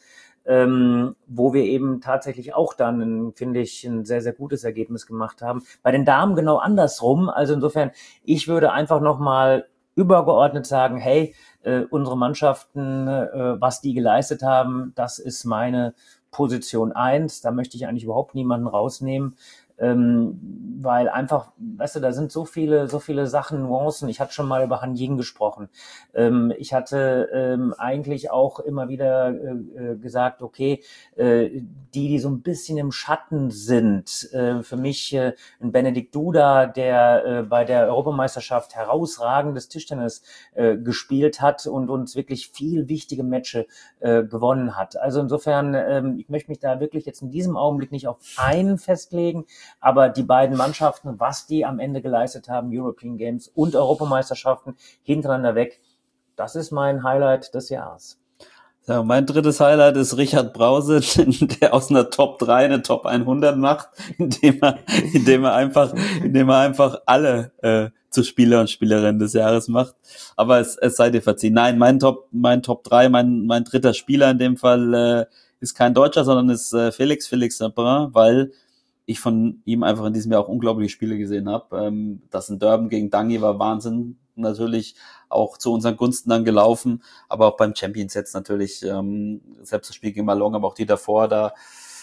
ähm, wo wir eben tatsächlich auch dann, ein, finde ich, ein sehr, sehr gutes Ergebnis gemacht haben. Bei den Damen genau andersrum. Also insofern, ich würde einfach nochmal übergeordnet sagen, hey, äh, unsere Mannschaften, äh, was die geleistet haben, das ist meine Position eins. Da möchte ich eigentlich überhaupt niemanden rausnehmen. Ähm, weil einfach, weißt du, da sind so viele, so viele Sachen, Nuancen. Ich hatte schon mal über Han Ying gesprochen. Ähm, ich hatte ähm, eigentlich auch immer wieder äh, gesagt, okay, äh, die, die so ein bisschen im Schatten sind, äh, für mich äh, ein Benedikt Duda, der äh, bei der Europameisterschaft herausragendes Tischtennis äh, gespielt hat und uns wirklich viel wichtige Matches äh, gewonnen hat. Also insofern, ähm, ich möchte mich da wirklich jetzt in diesem Augenblick nicht auf einen festlegen, aber die beiden Mannschaften, was die am Ende geleistet haben, European Games und Europameisterschaften hintereinander weg, das ist mein Highlight des Jahres. Ja, mein drittes Highlight ist Richard Brause, der aus einer Top drei eine Top hundert macht, indem er, indem er einfach, indem er einfach alle äh, zu Spieler und Spielerinnen des Jahres macht. Aber es, es sei dir verziehen. Nein, mein Top, mein Top drei, mein, mein dritter Spieler in dem Fall äh, ist kein Deutscher, sondern ist äh, Felix, Felix Lebrun, weil ich von ihm einfach in diesem Jahr auch unglaubliche Spiele gesehen habe. Ähm, das in Durban gegen Dangi war Wahnsinn, natürlich auch zu unseren Gunsten dann gelaufen, aber auch beim Champions jetzt natürlich, ähm, selbst das Spiel gegen Malone, aber auch die davor, da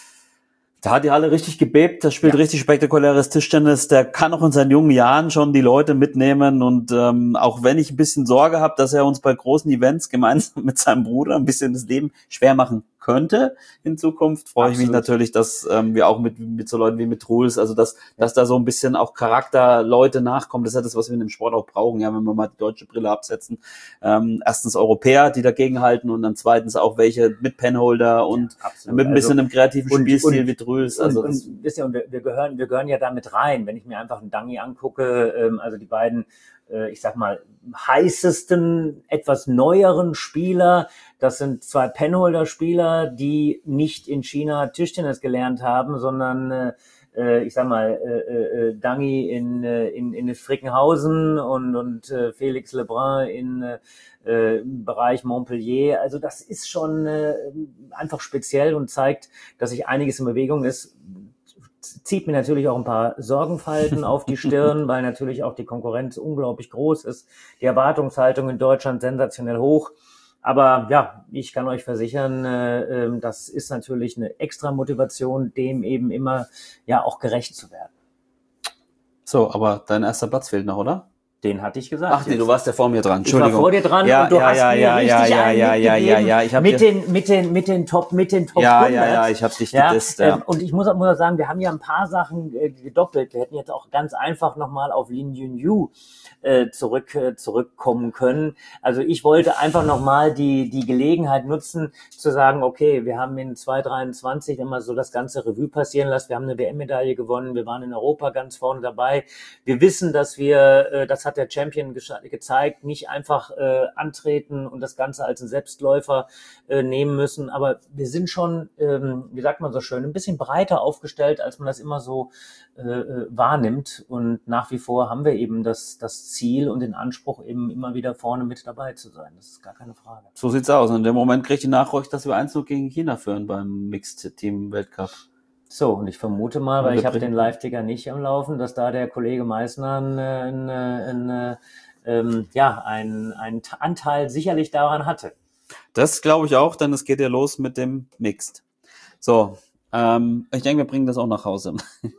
da hat die Halle richtig gebebt, der spielt ja richtig spektakuläres Tischtennis, der kann auch in seinen jungen Jahren schon die Leute mitnehmen und ähm, auch wenn ich ein bisschen Sorge habe, dass er uns bei großen Events gemeinsam mit seinem Bruder ein bisschen das Leben schwer machen könnte in Zukunft, freue Absolut. ich mich natürlich, dass ähm, wir auch mit mit so Leuten wie mit Truls, also dass dass da so ein bisschen auch Charakterleute nachkommen, das ist ja das, was wir in dem Sport auch brauchen, ja, wenn wir mal die deutsche Brille absetzen. Ähm, erstens Europäer, die dagegenhalten und dann zweitens auch welche mit Penholder und ja, mit ein bisschen also, einem kreativen und, Spielstil und, wie Truls. Also und, und, wisst ihr, und wir, wir gehören wir gehören ja da mit rein, wenn ich mir einfach einen Dangi angucke, ähm, also die beiden ich sag mal, heißesten, etwas neueren Spieler. Das sind zwei Penholder-Spieler, die nicht in China Tischtennis gelernt haben, sondern, äh, ich sag mal, äh, äh, Dangi in, in, in Frickenhausen und, und äh, Felix Lebrun in äh, im Bereich Montpellier. Also das ist schon äh, einfach speziell und zeigt, dass sich einiges in Bewegung ist. Zieht mir natürlich auch ein paar Sorgenfalten auf die Stirn, weil natürlich auch die Konkurrenz unglaublich groß ist. Die Erwartungshaltung in Deutschland sensationell hoch. Aber ja, ich kann euch versichern, äh, das ist natürlich eine extra Motivation, dem eben immer ja auch gerecht zu werden. So, aber dein erster Platz fehlt noch, oder? Den hatte ich gesagt. Ach nee, du warst ja vor mir dran. Entschuldigung. Ich war vor dir dran ja, und du ja, hast ja, mir ja, richtig ja, ja, einen ja, ja, ja, ja, ich hab mit den mit den mit den Top mit den Top ja, hundert. Ja, ja, ich habe dich ja, gedisst. Ja. Ähm, und ich muss muss auch sagen, wir haben ja ein paar Sachen äh, gedoppelt. Wir hätten jetzt auch ganz einfach nochmal auf Lin Yunyu äh, zurück äh, zurückkommen können. Also ich wollte einfach nochmal die die Gelegenheit nutzen zu sagen, okay, wir haben in zwanzig dreiundzwanzig, wenn man so das ganze Revue passieren lässt, wir haben eine W M-Medaille gewonnen, wir waren in Europa ganz vorne dabei. Wir wissen, dass wir, äh, das hat der Champion ge- gezeigt, nicht einfach äh, antreten und das Ganze als einen Selbstläufer äh, nehmen müssen, aber wir sind schon, ähm, wie sagt man so schön, ein bisschen breiter aufgestellt, als man das immer so äh, wahrnimmt, und nach wie vor haben wir eben das das Ziel und den Anspruch, eben immer wieder vorne mit dabei zu sein. Das ist gar keine Frage. So sieht's aus. Und in dem Moment kriegt die Nachricht, dass wir eins null gegen China führen beim Mixed-Team-Weltcup. So, und ich vermute mal, weil ich habe den Live-Ticker nicht am Laufen, dass da der Kollege Meissner ein, ein, ein, ähm, ja, einen, einen Anteil sicherlich daran hatte. Das glaube ich auch, denn es geht ja los mit dem Mixed. So, Ähm, ich denke, wir bringen das auch nach Hause.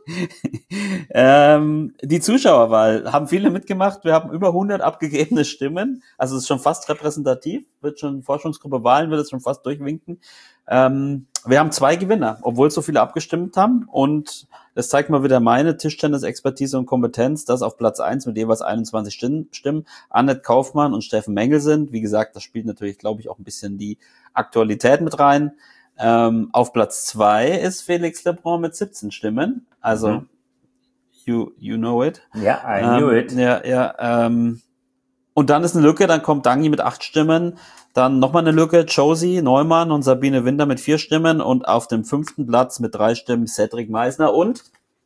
ähm, die Zuschauerwahl haben viele mitgemacht. Wir haben über hundert abgegebene Stimmen. Also es ist schon fast repräsentativ. Wird schon Forschungsgruppe Wahlen, wird es schon fast durchwinken. Ähm, wir haben zwei Gewinner, obwohl so viele abgestimmt haben. Und das zeigt mal wieder meine Tischtennis-Expertise und Kompetenz, dass auf Platz eins mit jeweils einundzwanzig Stimmen Annette Kaufmann und Steffen Mengel sind. Wie gesagt, das spielt natürlich, glaube ich, auch ein bisschen die Aktualität mit rein. Ähm, auf Platz zwei ist Felix Lebrun mit siebzehn Stimmen. Also, mhm. you, you know it. Ja, I knew ähm, it. Ja, ja. Ähm, und dann ist eine Lücke, dann kommt Dangi mit acht Stimmen. Dann nochmal eine Lücke, Josie Neumann und Sabine Winter mit vier Stimmen. Und auf dem fünften Platz mit drei Stimmen Cedric Meissner und?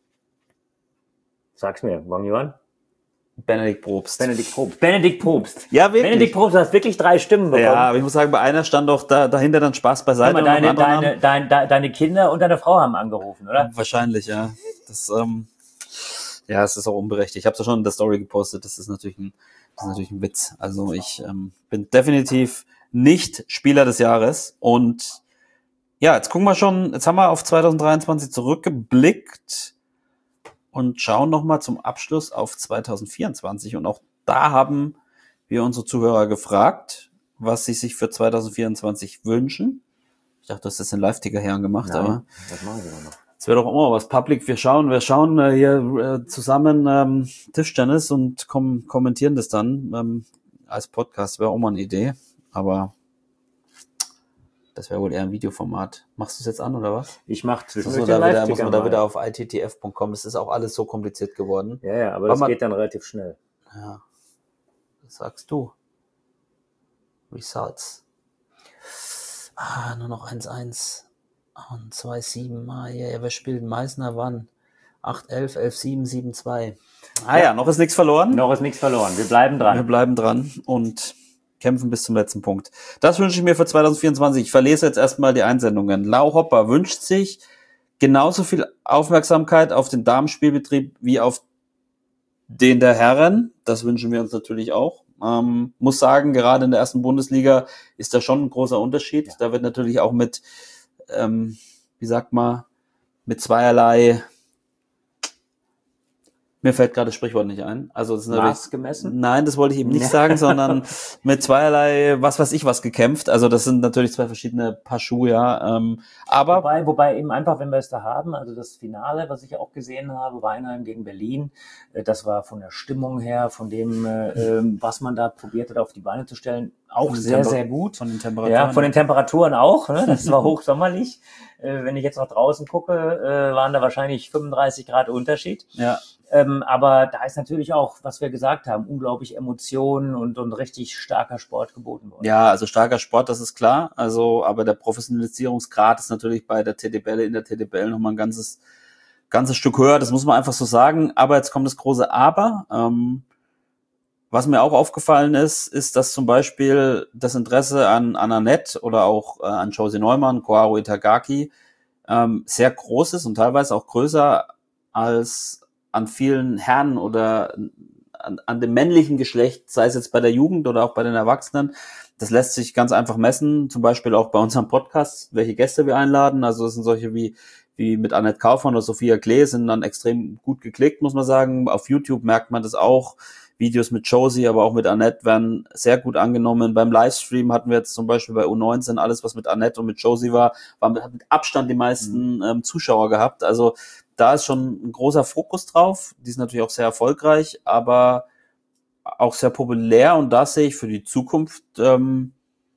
Sag's mir, Wang Yuan? Benedikt Probst. Benedikt Probst. Benedikt Probst. Ja, wirklich. Benedikt Probst, du hast wirklich drei Stimmen bekommen. Ja, aber ich muss sagen, bei einer stand doch da, dahinter dann Spaß beiseite. Mal, deine, deine, deine, deine, deine Kinder und deine Frau haben angerufen, oder? Wahrscheinlich, ja. Das, ähm, ja, es ist auch unberechtigt. Ich habe es ja schon in der Story gepostet. Das ist natürlich ein, das ist natürlich ein Witz. Also ich ähm, bin definitiv nicht Spieler des Jahres. Und ja, jetzt gucken wir schon, jetzt haben wir auf zwanzig dreiundzwanzig zurückgeblickt und schauen nochmal zum Abschluss auf zwanzig vierundzwanzig. Und auch da haben wir unsere Zuhörer gefragt, was sie sich für zwanzig vierundzwanzig wünschen. Ich dachte, das ist ein Live-Ticker hier angemacht, Nein, aber das machen wir noch. es wäre doch immer was Public. Wir schauen, wir schauen äh, hier äh, zusammen ähm, Tischtennis und kom- kommentieren das dann ähm, als Podcast. Wäre auch mal eine Idee, aber das wäre wohl eher ein Videoformat. Machst du es jetzt an, oder was? Ich mach zwischendurch muss man da wieder, muss man da mal. wieder auf i t t f punkt com. Das ist auch alles so kompliziert geworden. Ja, ja, aber War das mal- geht dann relativ schnell. Ja, das sagst du. Results. Ah, nur noch eins eins und zwei sieben. Ah, ja, ja, wer spielt? Meissner wann? acht elf, elf sieben, sieben zwei. Ah ja, noch ist nichts verloren. Noch ist nichts verloren. Wir bleiben Wir dran. bleiben dran und kämpfen bis zum letzten Punkt. Das wünsche ich mir für zwanzig vierundzwanzig. Ich verlese jetzt erstmal die Einsendungen. Lau Hopper wünscht sich genauso viel Aufmerksamkeit auf den Damenspielbetrieb wie auf den der Herren. Das wünschen wir uns natürlich auch. Ähm, muss sagen, gerade in der ersten Bundesliga ist da schon ein großer Unterschied. Ja. Da wird natürlich auch mit, ähm, wie sagt man, mit zweierlei, mir fällt gerade das Sprichwort nicht ein. Also das ist Maß gemessen? Nein, das wollte ich eben nicht sagen, sondern mit zweierlei, was weiß ich was gekämpft. Also das sind natürlich zwei verschiedene Paar Schuhe, ja. Ähm, aber wobei, wobei eben einfach, wenn wir es da haben, also das Finale, was ich auch gesehen habe, Weinheim gegen Berlin, äh, das war von der Stimmung her, von dem, äh, was man da probiert hat, auf die Beine zu stellen, auch sehr, Temper- sehr gut. Von den Temperaturen. Ja, von den Temperaturen auch. Ne? Das war hochsommerlich. Äh, wenn ich jetzt nach draußen gucke, äh, waren da wahrscheinlich fünfunddreißig Grad Unterschied. Ja. Ähm, aber da ist natürlich auch, was wir gesagt haben, unglaublich Emotionen und, und richtig starker Sport geboten worden. Ja, also starker Sport, das ist klar. Also, aber der Professionalisierungsgrad ist natürlich bei der T D B L in der T D B L nochmal ein ganzes, ganzes Stück höher. Das muss man einfach so sagen. Aber jetzt kommt das große Aber. Ähm, was mir auch aufgefallen ist, ist, dass zum Beispiel das Interesse an, an Annette oder auch äh, an Josie Neumann, Koharu Itagaki ähm, sehr groß ist und teilweise auch größer als an vielen Herren oder an, an dem männlichen Geschlecht, sei es jetzt bei der Jugend oder auch bei den Erwachsenen. Das lässt sich ganz einfach messen, zum Beispiel auch bei unserem Podcast, welche Gäste wir einladen. Also das sind solche wie wie mit Annette Kaufmann oder Sophia Klee, sind dann extrem gut geklickt, muss man sagen. Auf YouTube merkt man das auch. Videos mit Josie, aber auch mit Annette werden sehr gut angenommen. Beim Livestream hatten wir jetzt zum Beispiel bei U neunzehn alles, was mit Annette und mit Josie war, war mit, mit Abstand die meisten ähm, Zuschauer gehabt. Also da ist schon ein großer Fokus drauf. Die sind natürlich auch sehr erfolgreich, aber auch sehr populär. Und da sehe ich für die Zukunft, ähm,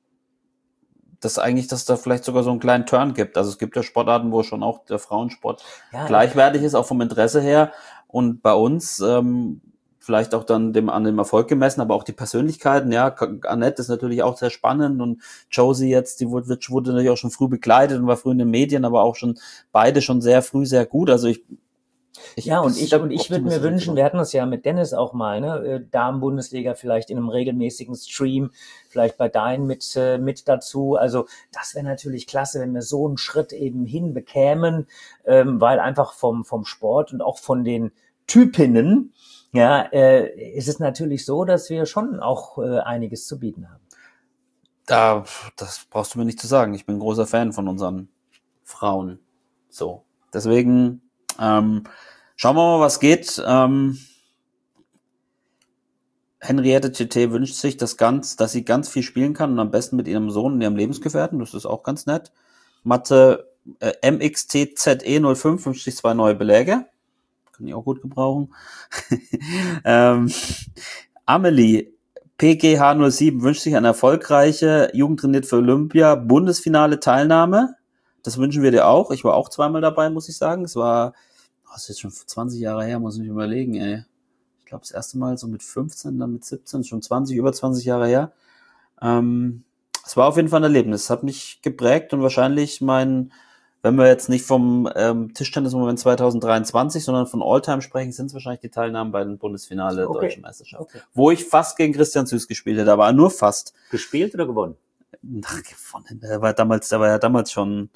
dass eigentlich, dass da vielleicht sogar so einen kleinen Turn gibt. Also es gibt ja Sportarten, wo schon auch der Frauensport ja, gleichwertig ist, auch vom Interesse her. Und bei uns ähm, vielleicht auch dann dem an dem Erfolg gemessen, aber auch die Persönlichkeiten, ja, Annette ist natürlich auch sehr spannend und Josie jetzt, die wurde, wurde natürlich auch schon früh begleitet und war früh in den Medien, aber auch schon beide schon sehr früh sehr gut, also ich Ich, ja, und ich, und ich würde mir wünschen, wir hatten das ja mit Dennis auch mal, ne, Damen-Bundesliga vielleicht in einem regelmäßigen Stream, vielleicht bei Dein mit, äh, mit dazu. Also das wäre natürlich klasse, wenn wir so einen Schritt eben hinbekämen, ähm, weil einfach vom, vom Sport und auch von den Typinnen, ja, äh, ist es natürlich so, dass wir schon auch äh, einiges zu bieten haben. Da, das brauchst du mir nicht zu sagen. Ich bin ein großer Fan von unseren Frauen. So, deswegen ähm, schauen wir mal, was geht. Ähm, Henriette T T wünscht sich, dass, ganz, dass sie ganz viel spielen kann und am besten mit ihrem Sohn und ihrem Lebensgefährten. Das ist auch ganz nett. Mathe äh, M X T Z E null fünf wünscht sich zwei neue Beläge. Kann ich auch gut gebrauchen. ähm, Amelie P G H null sieben wünscht sich eine erfolgreiche Jugendtrainiert für Olympia Bundesfinale Teilnahme. Das wünschen wir dir auch. Ich war auch zweimal dabei, muss ich sagen. Es war, oh, das ist jetzt schon zwanzig Jahre her, muss ich mich überlegen, ey. Ich glaube, das erste Mal so mit fünfzehn, dann mit siebzehn, schon zwanzig, über zwanzig Jahre her. Ähm, es war auf jeden Fall ein Erlebnis. Es hat mich geprägt und wahrscheinlich mein, wenn wir jetzt nicht vom ähm, Tischtennis-Moment zwanzig dreiundzwanzig, sondern von Alltime sprechen, sind es wahrscheinlich die Teilnahmen bei den Bundesfinale Okay. Deutschen Meisterschaft. Okay. Wo ich fast gegen Christian Süß gespielt hätte, aber nur fast. Gespielt oder gewonnen? Ach, gewonnen. Der war damals, der war ja damals schon,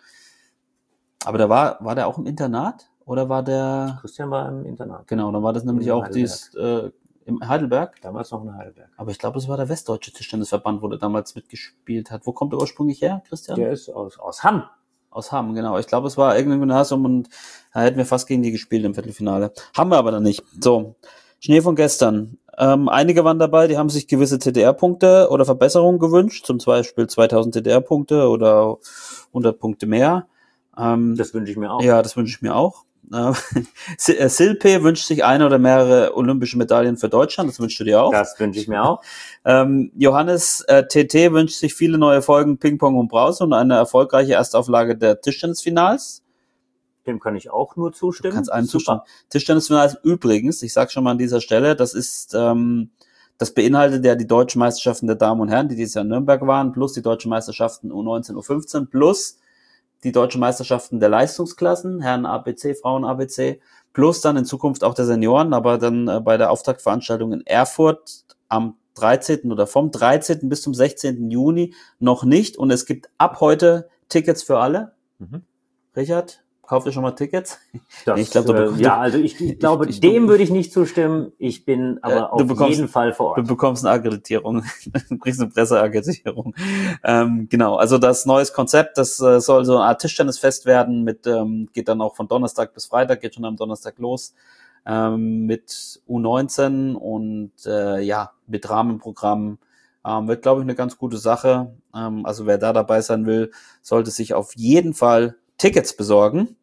aber da war, war der auch im Internat? Oder war der, Christian war im Internat. genau, dann war das nämlich In auch Heidelberg. dieses, äh, im Heidelberg. Damals noch in Heidelberg. Aber ich glaube, es war der Westdeutsche Tischtennisverband, wo der damals mitgespielt hat. Wo kommt er ursprünglich her, Christian? Der ist aus, aus Hamm. Aus Hamm, genau. Ich glaube, es war irgendein Gymnasium und da hätten wir fast gegen die gespielt im Viertelfinale. Haben wir aber dann nicht. So, Schnee von gestern. Ähm, einige waren dabei, die haben sich gewisse T D R-Punkte oder Verbesserungen gewünscht, zum Beispiel zweitausend T D R-Punkte oder hundert Punkte mehr. Ähm, Das wünsche ich mir auch. Ja, das wünsche ich mir auch. Äh, Silpe wünscht sich eine oder mehrere olympische Medaillen für Deutschland, das wünschst du dir auch. Das wünsche ich mir auch. Ähm, Johannes äh, T T wünscht sich viele neue Folgen Ping-Pong und Brause und eine erfolgreiche Erstauflage der Tischtennisfinals. Dem kann ich auch nur Du zustimmen. kannst einem Super. zustimmen. Tischtennisfinals übrigens, ich sag schon mal an dieser Stelle, das ist, ähm, das beinhaltet ja die deutschen Meisterschaften der Damen und Herren, die dieses Jahr in Nürnberg waren, plus die deutschen Meisterschaften U neunzehn, U fünfzehn, plus die deutschen Meisterschaften der Leistungsklassen, Herren A B C, Frauen A B C, plus dann in Zukunft auch der Senioren, aber dann äh, bei der Auftaktveranstaltung in Erfurt am dreizehnten oder vom dreizehnten bis zum sechzehnten Juni noch nicht. Und es gibt ab heute Tickets für alle. Mhm. Richard, kauft ihr schon mal Tickets? Das, Ich glaub, du äh, bekommst- ja, also ich, ich glaube, ich- dem würde ich nicht zustimmen. Ich bin aber Äh, auf du bekommst- jeden Fall vor Du Ort. bekommst eine Akkreditierung. Du kriegst eine Presseakkreditierung. Ähm, genau, also das neues Konzept, das äh, soll so eine Art Tischtennisfest werden, mit ähm, geht dann auch von Donnerstag bis Freitag, geht schon am Donnerstag los, ähm, mit U neunzehn und äh, ja, mit Rahmenprogrammen. Ähm, wird, glaube ich, eine ganz gute Sache. Ähm, also wer da dabei sein will, sollte sich auf jeden Fall Tickets besorgen.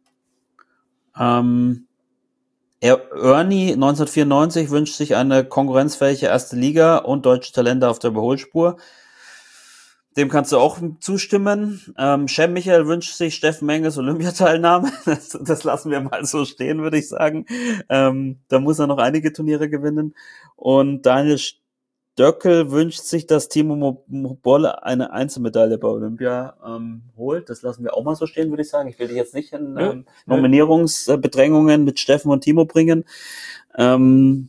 Ähm, Er- Ernie neunzehnhundertvierundneunzig wünscht sich eine konkurrenzfähige erste Liga und deutsche Talente auf der Überholspur. Dem kannst du auch zustimmen. Ähm, Cem Michael wünscht sich Steffen Menges Olympiateilnahme. Das, das lassen wir mal so stehen, würde ich sagen. Ähm, da muss er noch einige Turniere gewinnen. Und Daniel Stöckel wünscht sich, dass Timo Bolle eine Einzelmedaille bei Olympia ähm, holt. Das lassen wir auch mal so stehen, würde ich sagen. Ich will dich jetzt nicht in Nö, ähm, Nominierungsbedrängungen mit Steffen und Timo bringen. Ähm,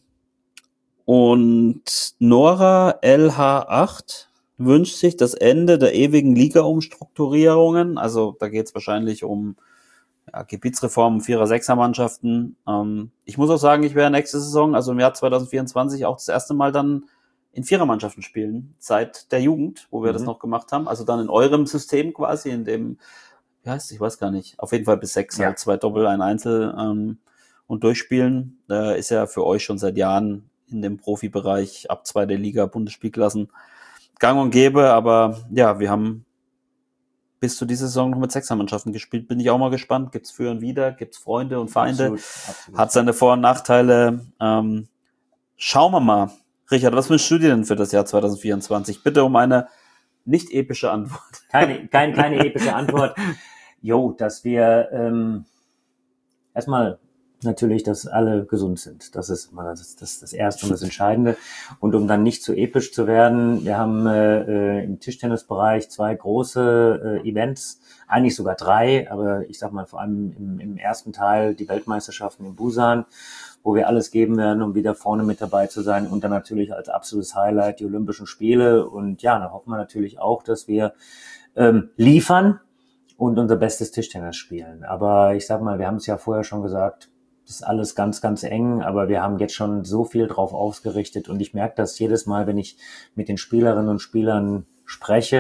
und Nora L H acht wünscht sich das Ende der ewigen Liga-Umstrukturierungen. Also da geht es wahrscheinlich um ja, Gebietsreformen, Vierer-Sechser-Mannschaften. Ähm, ich muss auch sagen, ich werde nächste Saison, also im Jahr zwanzig vierundzwanzig, auch das erste Mal dann in Vierermannschaften spielen, seit der Jugend, wo wir Mhm. das noch gemacht haben. Also dann in eurem System quasi, in dem, wie heißt es, ich weiß gar nicht, auf jeden Fall bis sechs, Ja. halt zwei Doppel, ein Einzel ähm, und durchspielen. Äh, ist ja für euch schon seit Jahren in dem Profibereich ab zweiter Liga, Bundesspielklassen gang und gäbe, aber ja, wir haben bis zu dieser Saison noch mit Sechsermannschaften gespielt. Bin ich auch mal gespannt. Gibt's für und wider, gibt's Freunde und Feinde, Absolut, absolut. hat seine Vor- und Nachteile. Ähm, schauen wir mal. Richard, was wünschst du dir denn für das Jahr zwanzig vierundzwanzig? Bitte um eine nicht epische Antwort. Keine, keine, keine epische Antwort. Jo, dass wir ähm, erstmal natürlich, dass alle gesund sind. Das ist mal das, das, das Erste und das Entscheidende. Und um dann nicht zu episch zu werden, wir haben äh, im Tischtennisbereich zwei große äh, Events, eigentlich sogar drei, aber ich sag mal vor allem im, im ersten Teil die Weltmeisterschaften in Busan, wo wir alles geben werden, um wieder vorne mit dabei zu sein. Und dann natürlich als absolutes Highlight die Olympischen Spiele. Und ja, da hoffen wir natürlich auch, dass wir ähm, liefern und unser bestes Tischtennis spielen. Aber ich sag mal, wir haben es ja vorher schon gesagt, das ist alles ganz, ganz eng, aber wir haben jetzt schon so viel drauf ausgerichtet und ich merke das jedes Mal, wenn ich mit den Spielerinnen und Spielern spreche,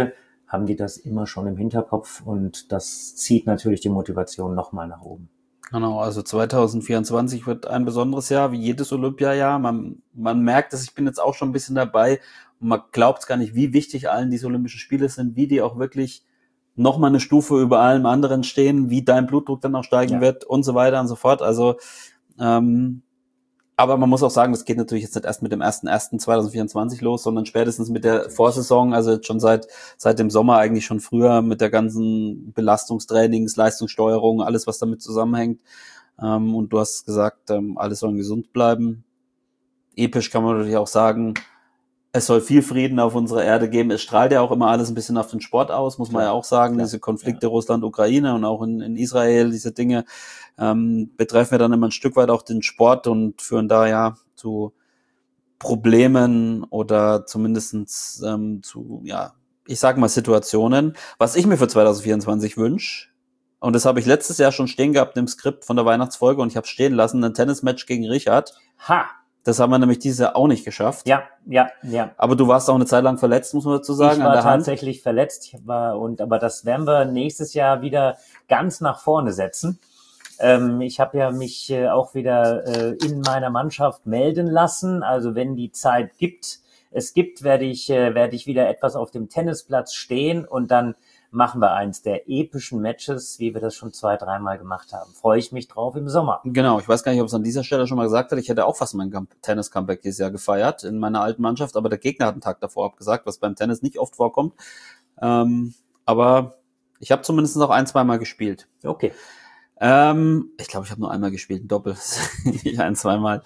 haben die das immer schon im Hinterkopf und das zieht natürlich die Motivation nochmal nach oben. Genau, also zwanzig vierundzwanzig wird ein besonderes Jahr, wie jedes Olympiajahr. Man, man merkt es, ich bin jetzt auch schon ein bisschen dabei und man glaubt es gar nicht, wie wichtig allen diese Olympischen Spiele sind, wie die auch wirklich nochmal eine Stufe über allem anderen stehen, wie dein Blutdruck dann auch steigen ja. wird und so weiter und so fort. Also, ähm, aber man muss auch sagen, das geht natürlich jetzt nicht erst mit dem ersten ersten zweitausendvierundzwanzig los, sondern spätestens mit der Vorsaison, also jetzt schon seit seit dem Sommer, eigentlich schon früher mit der ganzen Belastungstrainings, Leistungssteuerung, alles, was damit zusammenhängt. Ähm, und du hast gesagt, ähm, alle sollen gesund bleiben. Episch kann man natürlich auch sagen, es soll viel Frieden auf unserer Erde geben. Es strahlt ja auch immer alles ein bisschen auf den Sport aus, muss man ja auch sagen. Klar. Diese Konflikte ja. Russland, Ukraine und auch in, in Israel, diese Dinge ähm, betreffen ja dann immer ein Stück weit auch den Sport und führen da ja zu Problemen oder zumindestens ähm, zu, ja, ich sag mal Situationen. Was ich mir für zwanzig vierundzwanzig wünsche, und das habe ich letztes Jahr schon stehen gehabt im Skript von der Weihnachtsfolge und ich habe es stehen lassen, ein Tennismatch gegen Richard. Ha! Das haben wir nämlich dieses Jahr auch nicht geschafft. Ja, ja, ja. Aber du warst auch eine Zeit lang verletzt, muss man dazu sagen. Ich war an der tatsächlich Hand. verletzt. Ich war, und, aber das werden wir nächstes Jahr wieder ganz nach vorne setzen. Ähm, ich habe ja mich äh, auch wieder äh, in meiner Mannschaft melden lassen. Also wenn die Zeit gibt, es gibt, werde ich, äh, werde ich wieder etwas auf dem Tennisplatz stehen und dann machen wir eins der epischen Matches, wie wir das schon zwei, dreimal gemacht haben. Freue ich mich drauf im Sommer. Genau, ich weiß gar nicht, ob es an dieser Stelle schon mal gesagt hat. Ich hätte auch fast mein Tennis-Comeback dieses Jahr gefeiert in meiner alten Mannschaft, aber der Gegner hat einen Tag davor abgesagt, was beim Tennis nicht oft vorkommt. Ähm, aber ich habe zumindest noch ein, zweimal gespielt. Okay. Ähm, ich glaube, ich habe nur einmal gespielt, ein Doppel. ein, zweimal.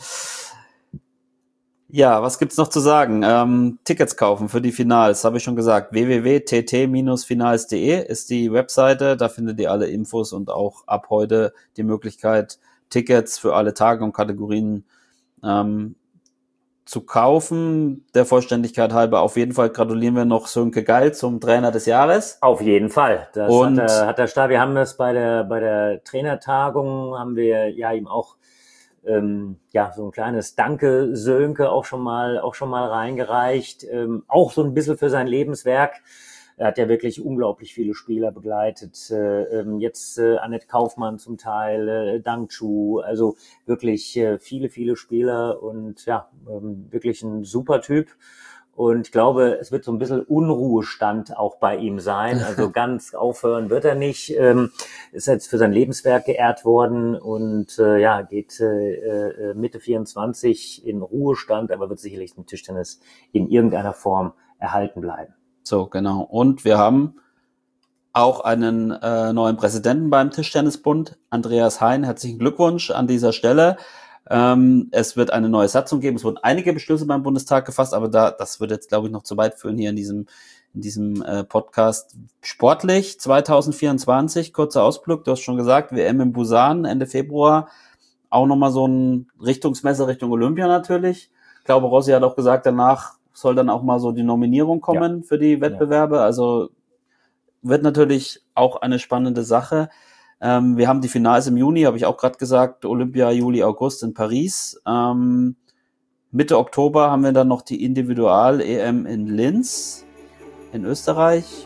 Ja, was gibt's noch zu sagen? Ähm, Tickets kaufen für die Finals, habe ich schon gesagt. w w w punkt t t Bindestrich finals punkt d e ist die Webseite. Da findet ihr alle Infos und auch ab heute die Möglichkeit, Tickets für alle Tage und Kategorien ähm, zu kaufen. Der Vollständigkeit halber auf jeden Fall gratulieren wir noch Sönke Geil zum Trainer des Jahres. Auf jeden Fall. Das und hat, der, hat der Stab. Wir haben das bei der bei der Trainertagung, haben wir ja ihm auch ähm, ja so ein kleines Danke Sönke auch schon mal auch schon mal reingereicht. Ähm, auch so ein bisschen für sein Lebenswerk. Er hat ja wirklich unglaublich viele Spieler begleitet. Äh, jetzt äh, Annette Kaufmann zum Teil, äh, Dang Chu, also wirklich äh, viele, viele Spieler und ja, ähm, wirklich ein super Typ. Und ich glaube, es wird so ein bisschen Unruhestand auch bei ihm sein. Also ganz aufhören wird er nicht. Ähm, ist jetzt für sein Lebenswerk geehrt worden und äh, ja, geht äh, Mitte vierundzwanzig in Ruhestand, aber wird sicherlich im Tischtennis in irgendeiner Form erhalten bleiben. So, genau. Und wir haben auch einen äh, neuen Präsidenten beim Tischtennisbund, Andreas Hein. Herzlichen Glückwunsch an dieser Stelle. Ähm, es wird eine neue Satzung geben. Es wurden einige Beschlüsse beim Bundestag gefasst, aber da das wird jetzt, glaube ich, noch zu weit führen hier in diesem in diesem äh, Podcast. Sportlich zwanzig vierundzwanzig, kurzer Ausblick, du hast schon gesagt, W M in Busan Ende Februar. Auch nochmal so ein Richtungsmesser Richtung Olympia natürlich. Ich glaube, Rossi hat auch gesagt, danach soll dann auch mal so die Nominierung kommen ja. für die Wettbewerbe. Ja. Also wird natürlich auch eine spannende Sache. Ähm, wir haben die Finals im Juni, habe ich auch gerade gesagt, Olympia, Juli, August in Paris. Ähm, Mitte Oktober haben wir dann noch die Individual-E M in Linz in Österreich.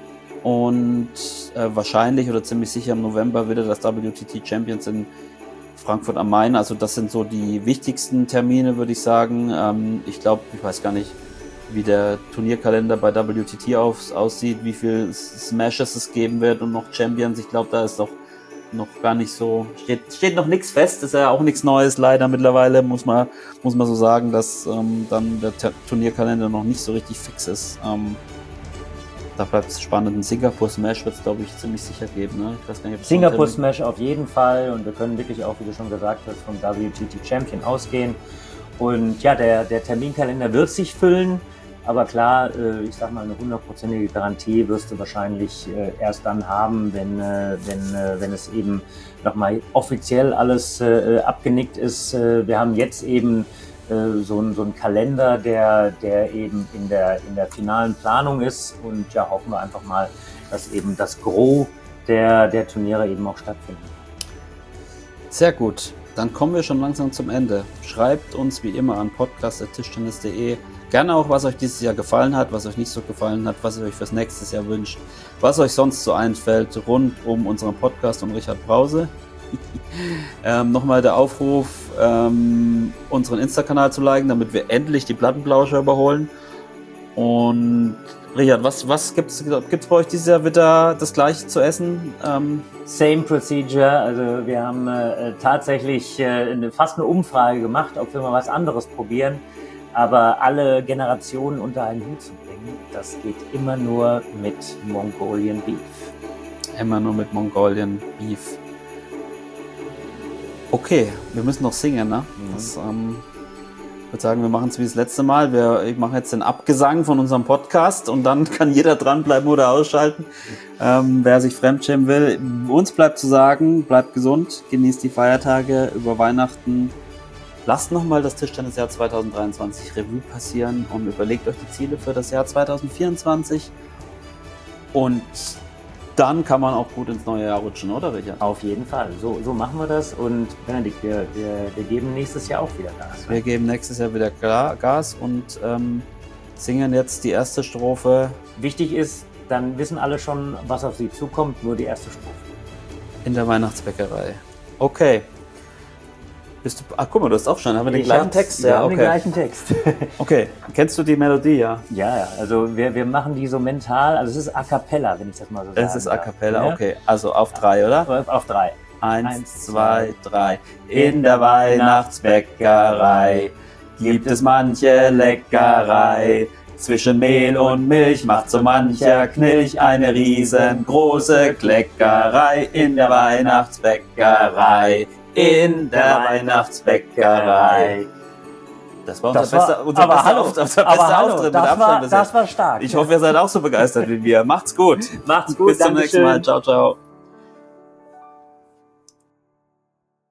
Und äh, wahrscheinlich oder ziemlich sicher im November wieder das W T T Champions in Frankfurt am Main. Also das sind so die wichtigsten Termine, würde ich sagen. Ähm, ich glaube, ich weiß gar nicht, wie der Turnierkalender bei W T T aus, aussieht, wie viel Smashes es geben wird und noch Champions. Ich glaube, da ist doch noch gar nicht so, steht, steht noch nichts fest, ist ja auch nichts Neues, leider mittlerweile, muss man, muss man so sagen, dass ähm, dann der T- Turnierkalender noch nicht so richtig fix ist. Ähm, da bleibt es spannend. Ein Singapur Smash wird es, glaube ich, ziemlich sicher geben. Ne? Ich weiß gar nicht, ob Singapur Smash auf jeden Fall und wir können wirklich auch, wie du schon gesagt hast, vom W T T Champion ausgehen. Und ja, der, der Terminkalender wird sich füllen. Aber klar, ich sag mal, eine hundertprozentige Garantie wirst du wahrscheinlich erst dann haben, wenn, wenn, wenn es eben nochmal offiziell alles abgenickt ist. Wir haben jetzt eben so einen, so einen Kalender, der, der eben in der, in der finalen Planung ist. Und ja, hoffen wir einfach mal, dass eben das Gros der, der Turniere eben auch stattfinden. Sehr gut. dann kommen wir schon langsam zum Ende. Schreibt uns wie immer an podcast at tischtennis punkt de. Gerne auch, was euch dieses Jahr gefallen hat, was euch nicht so gefallen hat, was ihr euch fürs nächste Jahr wünscht, was euch sonst so einfällt rund um unseren Podcast und Richard Brause. ähm, Nochmal der Aufruf, ähm, unseren Insta-Kanal zu liken, damit wir endlich die Plattenplauscher überholen. Und Richard, was, was gibt's, gibt's bei euch dieses Jahr wieder das Gleiche zu essen? Ähm, Same procedure. Also wir haben äh, tatsächlich äh, eine, fast eine Umfrage gemacht, ob wir mal was anderes probieren. Aber alle Generationen unter einen Hut zu bringen, das geht immer nur mit Mongolian Beef. Immer nur mit Mongolian Beef. Okay, wir müssen noch singen, ne? Mhm. Das, ähm, ich würde sagen, wir machen es wie das letzte Mal. Wir, ich mache jetzt den Abgesang von unserem Podcast und dann kann jeder dranbleiben oder ausschalten, ähm, wer sich fremdschämen will. Uns bleibt zu sagen, bleibt gesund, genießt die Feiertage über Weihnachten. Lasst nochmal das Tischtennisjahr zwanzig dreiundzwanzig Revue passieren und überlegt euch die Ziele für das Jahr zwanzig vierundzwanzig. Und dann kann man auch gut ins neue Jahr rutschen, oder Richard? Auf jeden Fall. So, so machen wir das. Und Benedikt, wir, wir, wir geben nächstes Jahr auch wieder Gas. Wir geben nächstes Jahr wieder Gas und ähm, singen jetzt die erste Strophe. Wichtig ist, dann wissen alle schon, was auf sie zukommt, nur die erste Strophe. In der Weihnachtsbäckerei. Okay. Bist du, ach, guck mal, du hast auch schon, haben wir den Ich gleichen hab- Text? Wir Ja, haben okay. den gleichen Text. Okay, kennst du die Melodie, ja? Ja, ja, also wir, wir machen die so mental, also es ist a cappella, wenn ich das mal so sage. Es ist a cappella, okay. Also auf drei, oder? Auf, auf drei. Eins, Eins, zwei, drei. In der Weihnachtsbäckerei gibt es manche Leckerei. Zwischen Mehl und Milch macht so mancher Knilch eine riesengroße Kleckerei. In der Weihnachtsbäckerei, in der Weihnachtsbäckerei. Das war unser Das war- bester, unser aber bester, hallo, Auf, unser aber bester hallo, Auftritt das mit Abstand war- bis das jetzt. war stark. Ich hoffe, ihr seid auch so begeistert wie wir. Macht's gut. Macht's gut, Bis zum nächsten Dankeschön. Mal. Ciao, ciao.